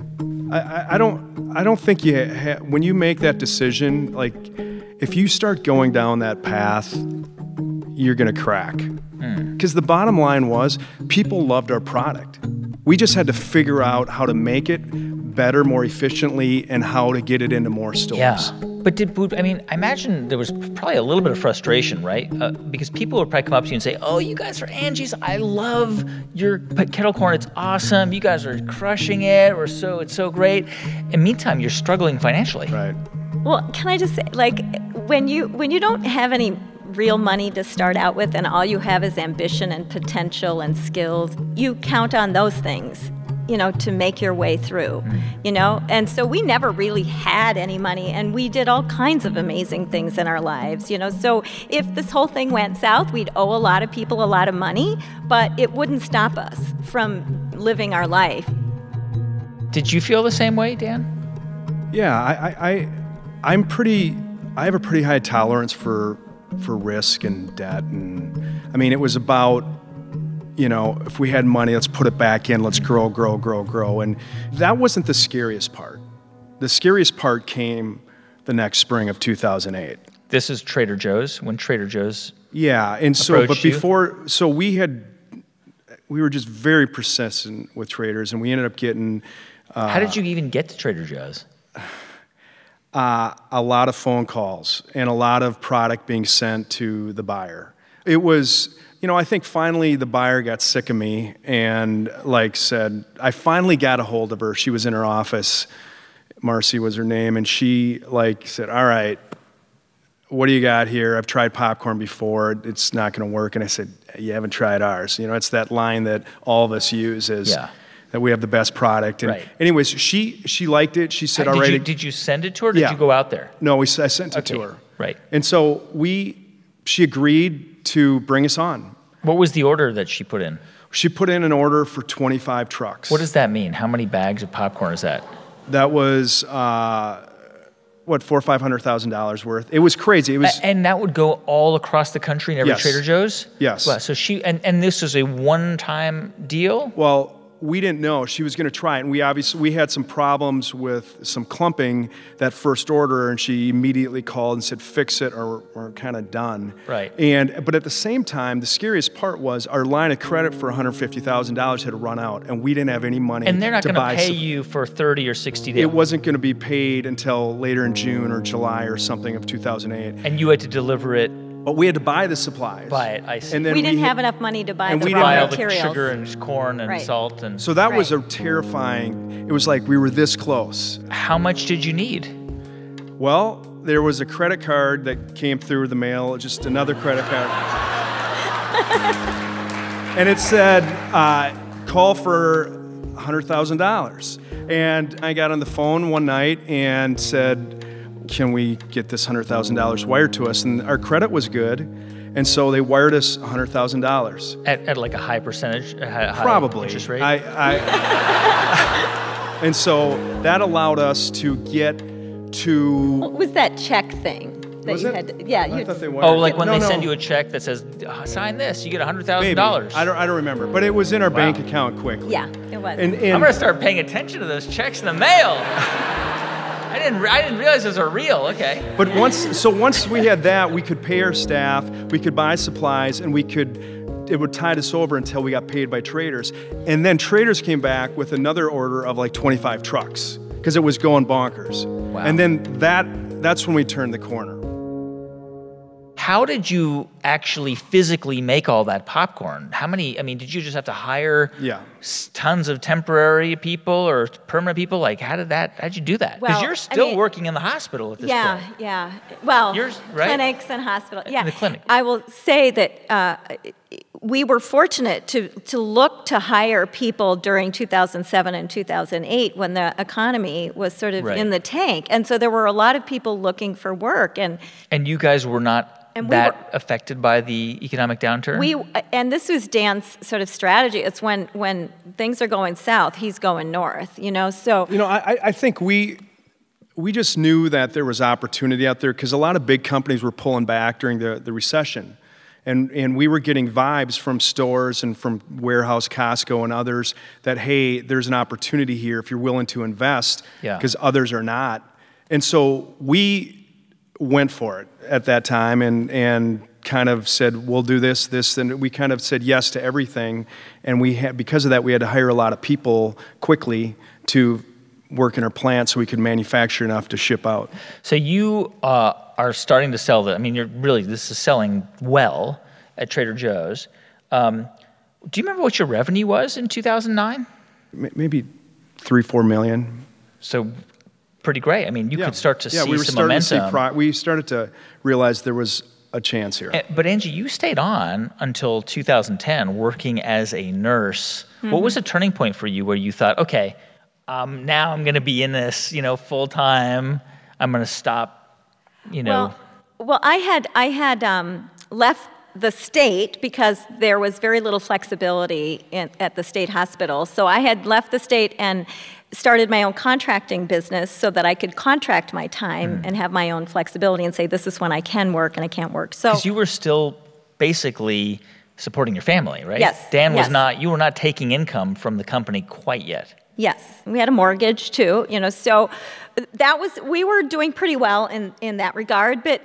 I don't think when you make that decision, like, if you start going down that path, you're going to crack. Because the bottom line was, people loved our product. We just had to figure out how to make it better, more efficiently, and how to get it into more stores. Yeah. But I imagine there was probably a little bit of frustration, right? Because people would probably come up to you and say, oh, you guys are Angie's. I love your kettle corn. It's awesome. You guys are crushing it. It's so great. And meantime, you're struggling financially. Right. Well, can I just say, when you don't have any real money to start out with and all you have is ambition and potential and skills, you count on those things, to make your way through, And so we never really had any money, and we did all kinds of amazing things in our lives, So if this whole thing went south, we'd owe a lot of people a lot of money, but it wouldn't stop us from living our life. Did you feel the same way, Dan? Yeah, I have a pretty high tolerance for risk and debt, and I mean, it was about, if we had money, let's put it back in, let's grow. And that wasn't the scariest part. The scariest part came the next spring of 2008. This is Trader Joe's, when Trader Joe's Yeah, and so, but before, so we were just very persistent with traders, and we ended up getting... How did you even get to Trader Joe's? A lot of phone calls and a lot of product being sent to the buyer. It was... I think finally the buyer got sick of me and said, I finally got a hold of her. She was in her office. Marcy was her name. And she said, all right, what do you got here? I've tried popcorn before. It's not going to work. And I said, you haven't tried ours. It's that line that all of us use is that we have the best product. And anyways, she liked it. She said, all right. Did you send it to her or did you go out there? No, I sent it to her. Right. And so she agreed to bring us on. What was the order that she put in? She put in an order for 25 trucks. What does that mean? How many bags of popcorn is that? That was $400,000 or $500,000 worth. It was crazy. It was, and that would go all across the country in every Trader Joe's? Yes. Wow. So and this was a one-time deal? Well, we didn't know she was going to try it, and we had some problems with some clumping that first order, and she immediately called and said, fix it or we're kind of done. Right. But at the same time, the scariest part was our line of credit for $150,000 had run out, and we didn't have any money. And they're not going to pay you for 30 or 60 days. It wasn't going to be paid until later in June or July or something of 2008. And you had to deliver it. But we had to buy the supplies. Buy it, I see. And then we didn't have enough money to buy the raw buy all materials. the sugar and corn and salt. And so that was a terrifying, it was like we were this close. How much did you need? Well, there was a credit card that came through the mail, just another credit card. And it said, call for $100,000. And I got on the phone one night and said, can we get this $100,000 wired to us? And our credit was good, and so they wired us $100,000. At like a high percentage? Probably. High interest rate? And so that allowed us to get to... What was that check thing? that Was you it? had. Yeah, I you. thought they were. Oh, like when No, they no. send you a check that says, sign this, you get $100,000. Maybe. I don't remember, but it was in our bank account quickly. Yeah, it was. And I'm gonna start paying attention to those checks in the mail. I didn't realize those are real. Okay. But once we had that, we could pay our staff, we could buy supplies, and it would tide us over until we got paid by Traders. And then Traders came back with another order of like 25 trucks because it was going bonkers. Wow. And then that's when we turned the corner. How did you actually physically make all that popcorn? How many, did you just have to hire tons of temporary people or permanent people? Like, how'd you do that? Because Well, you're still working in the hospital at this point. Yeah. Well, Yours, right? clinics and hospitals. Yeah. In the clinic. I will say that we were fortunate to look to hire people during 2007 and 2008 when the economy was sort of in the tank. And so there were a lot of people looking for work. And you guys were not affected by the economic downturn? And this was Dan's sort of strategy. It's when things are going south, he's going north, so. I think we just knew that there was opportunity out there because a lot of big companies were pulling back during the recession. And we were getting vibes from stores and from Warehouse, Costco, and others that, hey, there's an opportunity here if you're willing to invest because others are not. And so we went for it at that time and kind of said, we'll do this, and we kind of said yes to everything. And because of that, we had to hire a lot of people quickly to work in our plant so we could manufacture enough to ship out. So you are starting to sell this is selling well at Trader Joe's. Do you remember what your revenue was in 2009? Maybe 3-4 million. So pretty great. You could start to see some momentum. We started to realize there was a chance here. But Angie, you stayed on until 2010 working as a nurse. Mm-hmm. What was the turning point for you where you thought, okay, now I'm going to be in this, full time. I'm going to stop, Well, I had left the state because there was very little flexibility at the state hospital. So I had left the state and started my own contracting business so that I could contract my time and have my own flexibility and say, this is when I can work and I can't work. So because you were still basically supporting your family, right? Yes. You were not taking income from the company quite yet. Yes, we had a mortgage too, so we were doing pretty well in that regard, but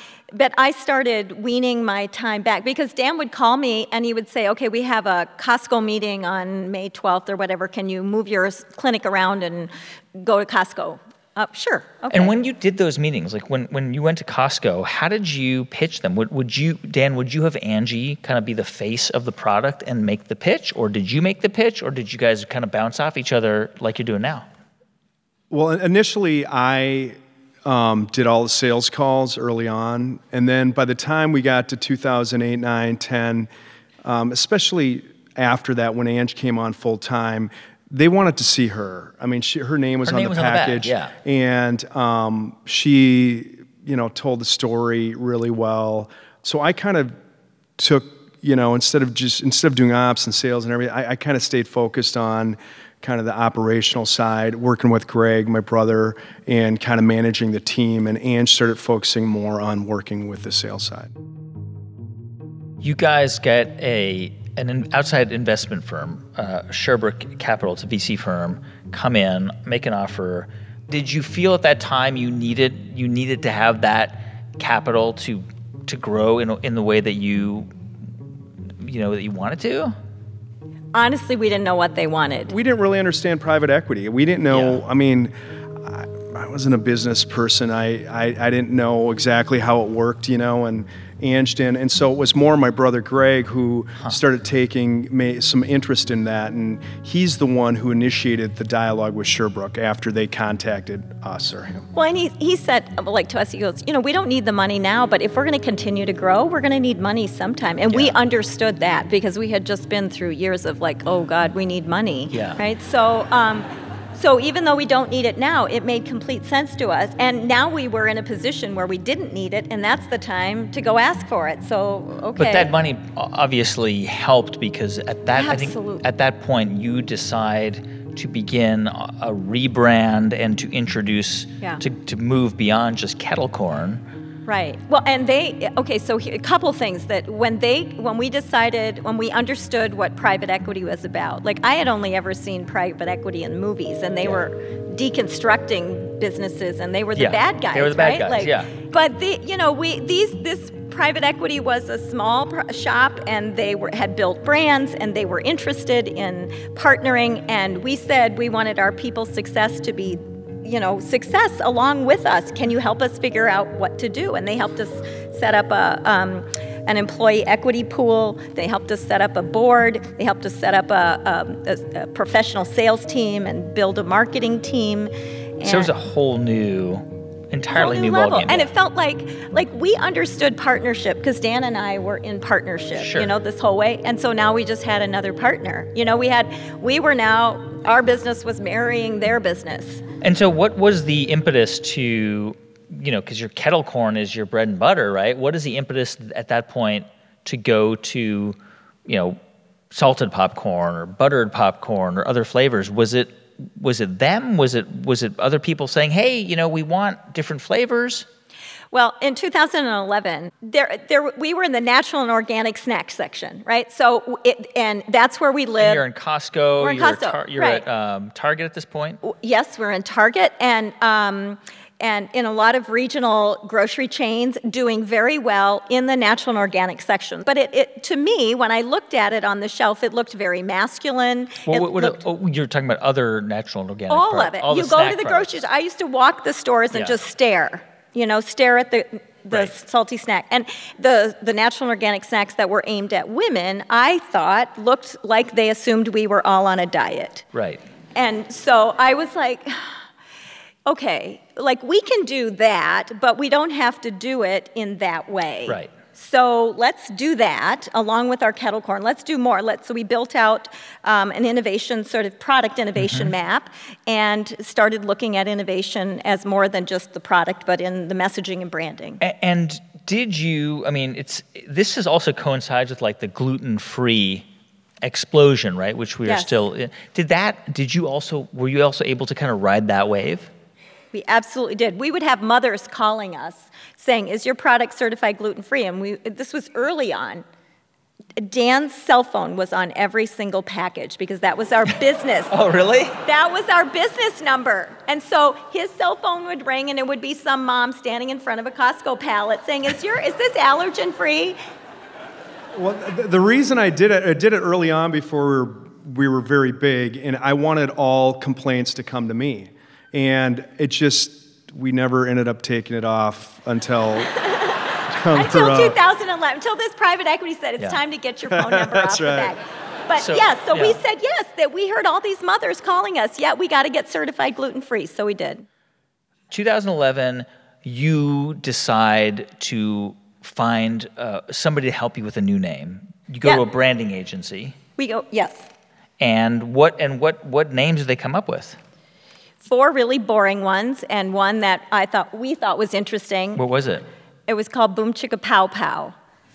I started weaning my time back because Dan would call me and he would say, okay, we have a Costco meeting on May 12th or whatever, can you move your clinic around and go to Costco? Sure, okay. And when you did those meetings, like when you went to Costco, how did you pitch them? Would you have Angie kind of be the face of the product and make the pitch, or did you make the pitch, or did you guys kind of bounce off each other like you're doing now? Well, initially I did all the sales calls early on, and then by the time we got to 2008, 9, 10, especially after that when Angie came on full time, they wanted to see her. Her name was on the package, and she, told the story really well. So I kind of took, instead of doing ops and sales and everything, I kind of stayed focused on kind of the operational side, working with Greg, my brother, and kind of managing the team. And Ange started focusing more on working with the sales side. You guys get an outside investment firm, Sherbrooke Capital, it's a VC firm, come in, make an offer. Did you feel at that time you needed to have that capital to grow in the way that you wanted to? Honestly, we didn't know what they wanted. We didn't really understand private equity. We didn't know. Yeah. I wasn't a business person. I didn't know exactly how it worked, and Ange didn't. And so it was more my brother Greg who started taking some interest in that, and he's the one who initiated the dialogue with Sherbrooke after they contacted us or him. Well, and he said, to us, he goes, we don't need the money now, but if we're going to continue to grow, we're going to need money sometime. And we understood that because we had just been through years of oh God, we need money, right? So even though we don't need it now, it made complete sense to us. And now we were in a position where we didn't need it, and that's the time to go ask for it. So, okay. But that money obviously helped because at that, Absolutely. I think at that point you decide to begin a rebrand and to introduce, to move beyond just kettle corn. Right. Well, and so here, a couple things that when we understood what private equity was about, like I had only ever seen private equity in movies, and they were deconstructing businesses, and they were the bad guys. They were the bad guys, But this private equity was a small shop, and they had built brands, and they were interested in partnering, and we said we wanted our people's success to be success along with us. Can you help us figure out what to do? And they helped us set up an employee equity pool. They helped us set up a board. They helped us set up a professional sales team and build a marketing team. So it was a whole new, entirely new level. ballgame. And it felt like we understood partnership because Dan and I were in partnership, this whole way. And so now we just had another partner. Our business was marrying their business. And so what was the impetus to, because your kettle corn is your bread and butter, right? What is the impetus at that point to go to, salted popcorn or buttered popcorn or other flavors? Was it them? Was it other people saying, hey, we want different flavors? Well, in 2011, we were in the natural and organic snack section, right? So, and that's where we live. And you're in Costco. We're in Costco. You're at Target at this point. Yes, we're in Target and in a lot of regional grocery chains, doing very well in the natural and organic section. But it to me, when I looked at it on the shelf, it looked very masculine. You're talking about other natural and organic. All of it. You go to the grocery store. I used to walk the stores and just stare. Stare at the salty snack. And the natural and organic snacks that were aimed at women, I thought, looked like they assumed we were all on a diet. Right. And so I was like, okay, we can do that, but we don't have to do it in that way. Right. So let's do that along with our kettle corn. Let's do more. So we built out an innovation, sort of product innovation map, and started looking at innovation as more than just the product, but in the messaging and branding. And did you? This is also coincides with the gluten-free explosion, right? Which we are still. Were you also able to kind of ride that wave? We absolutely did. We would have mothers calling us saying, is your product certified gluten-free? And this was early on. Dan's cell phone was on every single package because that was our business. Oh, really? That was our business number. And so his cell phone would ring, and it would be some mom standing in front of a Costco pallet saying, is this allergen-free? Well, the reason I did it early on before we were very big, and I wanted all complaints to come to me. And we never ended up taking it off until 2011, until this private equity said it's time to get your phone number off the bag. But we said yes, that we heard all these mothers calling us, we got to get certified gluten-free, so we did. 2011, you decide to find somebody to help you with a new name. You go to a branding agency. We go, yes. And what names did they come up with? 4 really boring ones, and one that we thought was interesting. What was it? It was called Boom Chicka Pow Pow.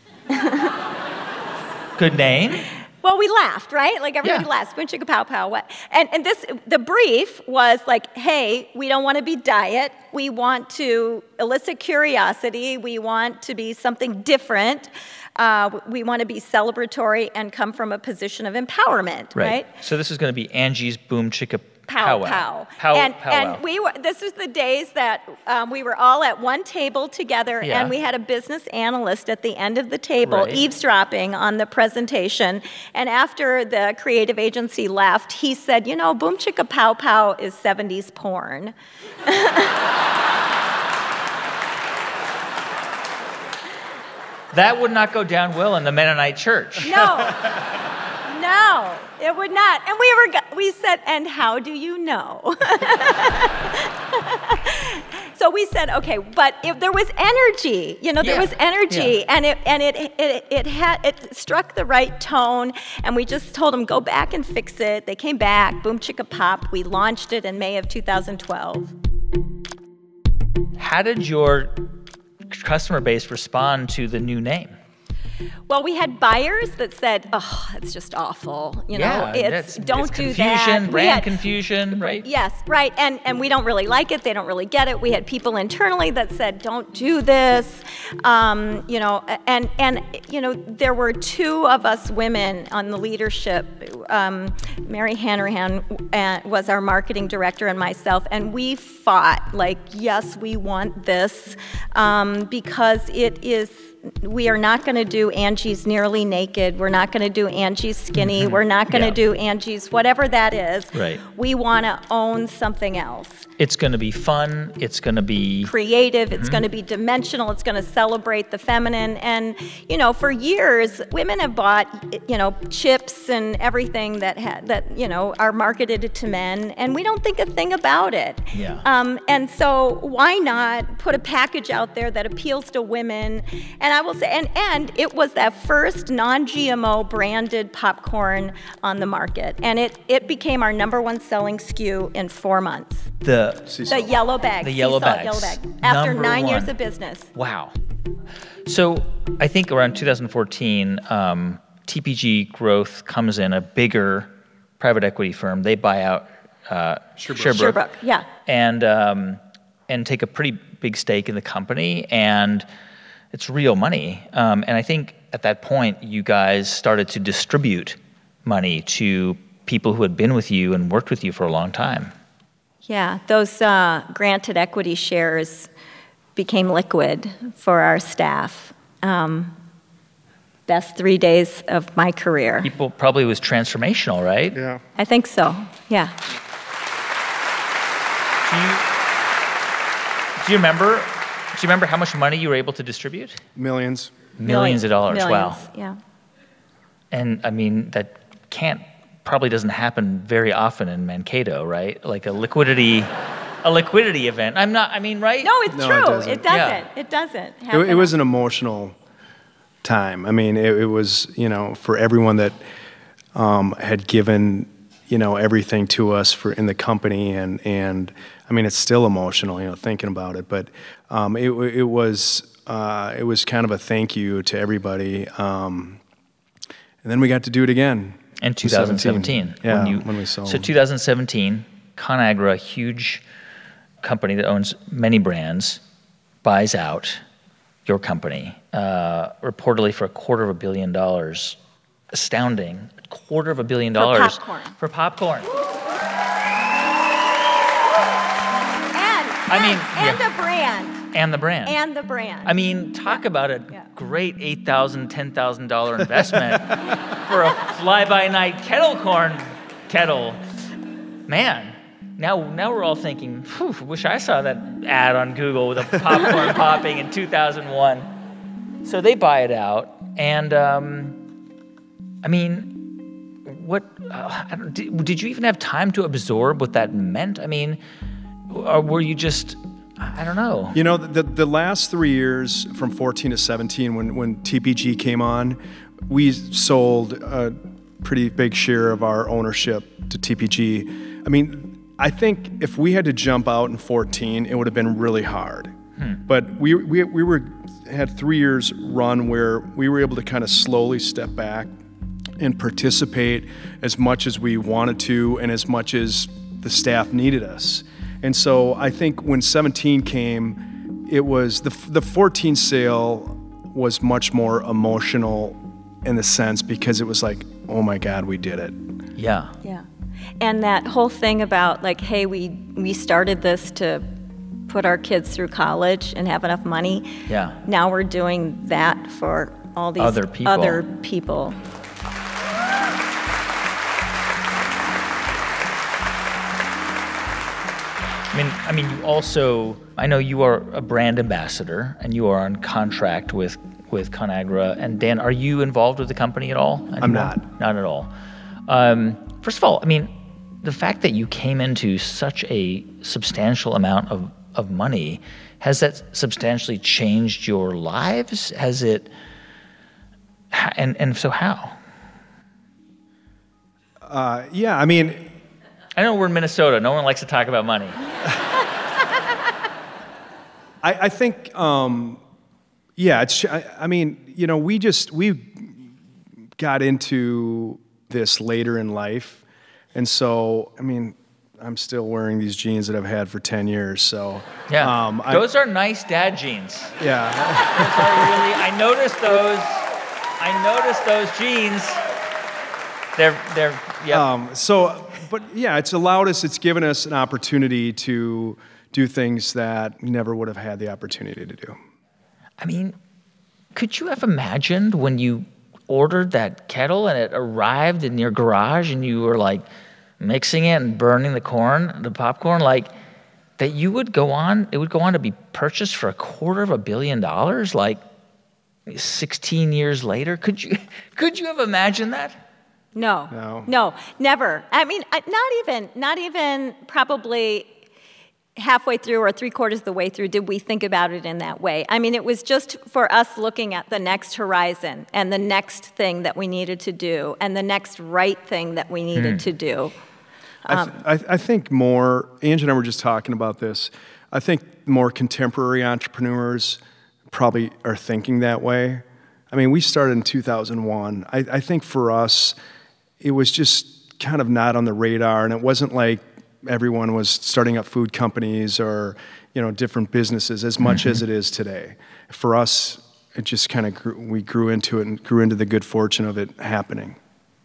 Good name. Well, we laughed, right? Everybody laughs. Boom Chicka Pow Pow. What? And the brief was hey, we don't want to be diet. We want to elicit curiosity. We want to be something different. We want to be celebratory and come from a position of empowerment, right? So this is going to be Angie's Boom Chicka Pow Pow. And this was the days that we were all at one table together, and we had a business analyst at the end of the table eavesdropping on the presentation. And after the creative agency left, he said, Boom Chicka Pow Pow is 70s porn. That would not go down well in the Mennonite church. No, it would not. And we said, and how do you know? So we said, okay, but if there was energy, there was energy, and it struck the right tone, and we just told them, go back and fix it. They came back, Boom Chicka Pop. We launched it in May of 2012. How did your customer base respond to the new name? Well, we had buyers that said, "Oh, it's just awful. Don't do that." Confusion, brand confusion, right? Yes, right. And we don't really like it. They don't really get it. We had people internally that said, "Don't do this." There were two of us women on the leadership. Mary Hanrahan was our marketing director and myself, and we fought like, yes, we want this because we are not going to do Angie's Nearly Naked. We're not going to do Angie's Skinny. Mm-hmm. We're not going to do Angie's whatever that is. Right. We want to own something else. It's going to be fun. It's going to be creative. It's going to be dimensional. It's going to celebrate the feminine. And, for years, women have bought, chips and everything that are marketed to men, and we don't think a thing about it. Yeah. And so why not put a package out there that appeals to women? And I will say, and it was that first non-GMO branded popcorn on the market, and it became our #1 selling SKU in 4 months. The yellow bag. The yellow bags. Yellow bag. After Number 9 years one. of business. Wow. So I think around 2014, TPG Growth comes in, a bigger private equity firm. They buy out Sherbrooke. Yeah. And take a pretty big stake in the company, and it's real money. And I think at that point, you guys started to distribute money to people who had been with you and worked with you for a long time. Yeah, those granted equity shares became liquid for our staff. Best 3 days of my career. People probably was transformational, right? Yeah. I think so, yeah. Do you remember how much money you were able to distribute? Millions. Millions of dollars, wow. Yeah. And I mean, that probably doesn't happen very often in Mankato, right? Like a liquidity event. Right? No, it's No, true. it doesn't. It doesn't. Yeah. It doesn't happen. It was an emotional time. I mean, it was, for everyone that had given, everything to us in the company, and I mean, it's still emotional, thinking about it. But it was kind of a thank you to everybody. And then we got to do it again. In 2017. Yeah, when we sold. So 2017, ConAgra, a huge company that owns many brands, buys out your company, reportedly for $250 million. Astounding. $250 million. For popcorn. And a brand. And the brand. And the brand. I mean, talk about a great $8,000, $10,000 investment for a fly-by-night kettle corn kettle. Man, now we're all thinking, wish I saw that ad on Google with a popcorn popping in 2001. So they buy it out, and did you even have time to absorb what that meant? I mean, or were you just... I don't know. The last 3 years, from 14 to 17, when TPG came on, we sold a pretty big share of our ownership to TPG. I mean, I think if we had to jump out in 14, it would have been really hard. But we had 3 years run where we were able to kind of slowly step back and participate as much as we wanted to and as much as the staff needed us. And so I think when 17 came, it was the 14 sale was much more emotional in the sense because it was like, oh my God, we did it. Yeah. Yeah. And that whole thing about like, hey, we started this to put our kids through college and have enough money. Yeah. Now we're doing that for all these other people. I mean, you also, I know you are a brand ambassador and you are on contract with ConAgra. And Dan, are you involved with the company at all anymore? I'm not. Not at all. First of all, I mean, the fact that you came into such a substantial amount of money, has that substantially changed your lives? Has it, and so how? Yeah, I mean... I know we're in Minnesota. No one likes to talk about money. I think Yeah, I mean, we got into this later in life. And so, I mean, I'm still wearing these jeans that I've had for 10 years, so. Yeah, those are nice dad jeans. Yeah. Those are really, I noticed those jeans. They're yeah. But yeah, it's given us an opportunity to do things that we never would have had the opportunity to do. I mean, could you have imagined when you ordered that kettle and it arrived in your garage and you were like mixing it and burning the popcorn, like that it would go on to be purchased for $250 million, like 16 years later? Could you have imagined that? No, never. I mean, not even probably halfway through or 3/4 of the way through did we think about it in that way. I mean, it was just for us looking at the next horizon and the next thing that we needed to do and the next right thing that we needed to do. I think more, Angie and I were just talking about this, I think more contemporary entrepreneurs probably are thinking that way. I mean, we started in 2001. I think for us, it was just kind of not on the radar, and it wasn't like everyone was starting up food companies or, different businesses as much as it is today. For us, it just kind of we grew into it and grew into the good fortune of it happening.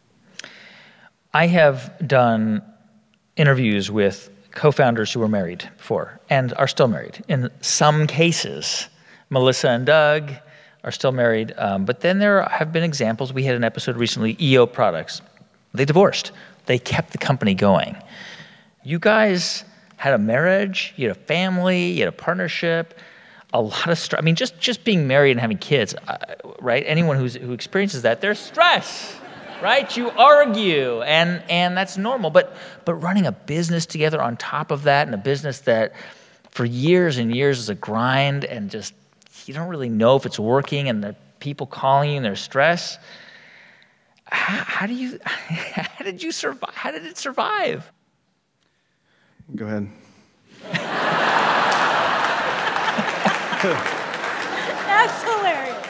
I have done interviews with co-founders who were married before and are still married. In some cases, Melissa and Doug are still married, but then there have been examples. We had an episode recently, EO Products. They divorced. They kept the company going. You guys had a marriage, you had a family, you had a partnership, a lot of stress. I mean, just being married and having kids, right? Anyone who experiences that, there's stress, right? You argue, and that's normal. But running a business together on top of that, and a business that for years and years is a grind, and just you don't really know if it's working, and the people calling you and there's stress. How did you survive? How did it survive? Go ahead. That's hilarious.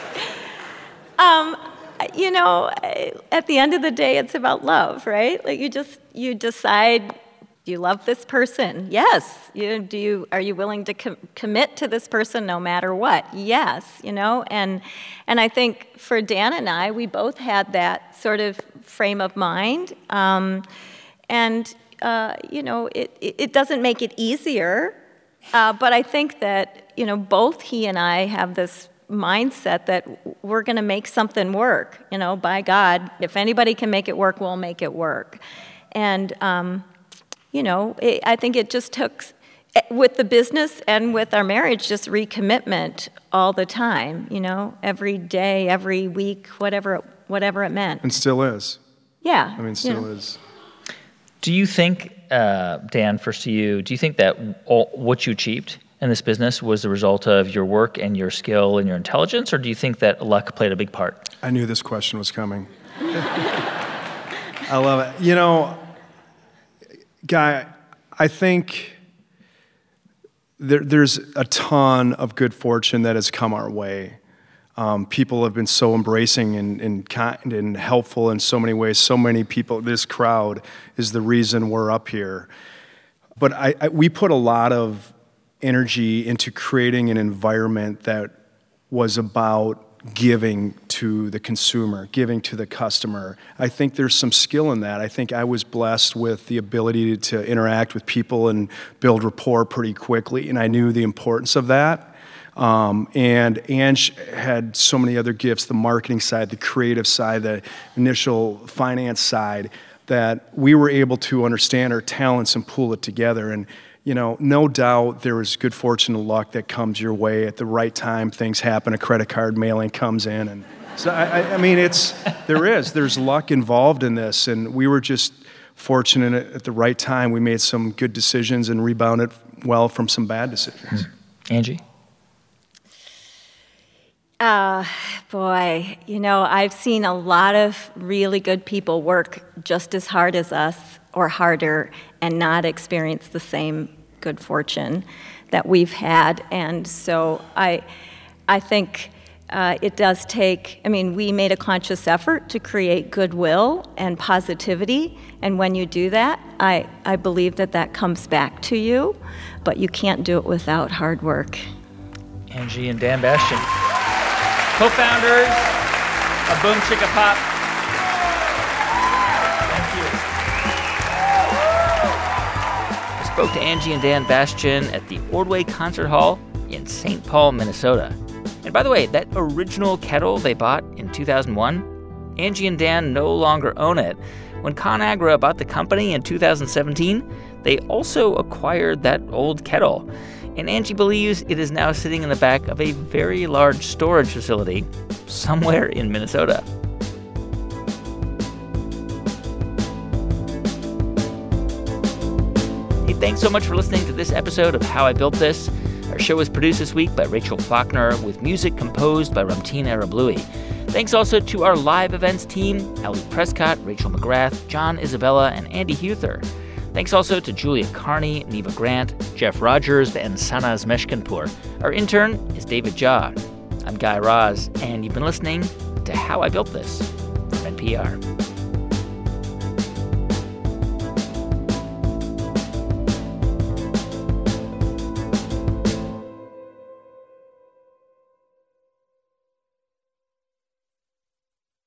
At the end of the day, it's about love, right? Like you decide, do you love this person? Yes. Are you willing to commit to this person no matter what? Yes. And I think for Dan and I, we both had that sort of frame of mind, it doesn't make it easier, but I think that both he and I have this mindset that we're going to make something work. By God, if anybody can make it work, we'll make it work. And I think it just took, with the business and with our marriage, just recommitment all the time. Every day, every week, whatever it meant. And still is. Yeah. I mean, still is. Do you think, Dan, first to you, do you think that what you achieved in this business was the result of your work and your skill and your intelligence, or do you think that luck played a big part? I knew this question was coming. I love it. Guy, I think there's a ton of good fortune that has come our way. People have been so embracing and kind and helpful in so many ways. So many people, this crowd is the reason we're up here. But we put a lot of energy into creating an environment that was about giving to the consumer, giving to the customer. I think there's some skill in that. I think I was blessed with the ability to interact with people and build rapport pretty quickly, and I knew the importance of that. And Ange had so many other gifts, the marketing side, the creative side, the initial finance side, that we were able to understand our talents and pool it together. And no doubt there was good fortune and luck that comes your way at the right time. Things happen. A credit card mailing comes in, and so I mean, there's luck involved in this, and we were just fortunate at the right time. We made some good decisions and rebounded well from some bad decisions. Angie? Boy, I've seen a lot of really good people work just as hard as us or harder and not experience the same good fortune that we've had. And so I think it does take, we made a conscious effort to create goodwill and positivity. And when you do that, I believe that comes back to you. But you can't do it without hard work. Angie and Dan Bastian, co-founders of Boom Chicka Pop. Thank you. I spoke to Angie and Dan Bastian at the Ordway Concert Hall in St. Paul, Minnesota. And by the way, that original kettle they bought in 2001, Angie and Dan no longer own it. When ConAgra bought the company in 2017, they also acquired that old kettle. And Angie believes it is now sitting in the back of a very large storage facility somewhere in Minnesota. Hey, thanks so much for listening to this episode of How I Built This. Our show was produced this week by Rachel Faulkner with music composed by Ramtin Arablouei. Thanks also to our live events team, Ellie Prescott, Rachel McGrath, John Isabella, and Andy Huther. Thanks also to Julia Carney, Neva Grant, Jeff Rogers, and Sanaz Meshkinpour. Our intern is David Jha. I'm Guy Raz, and you've been listening to How I Built This from NPR.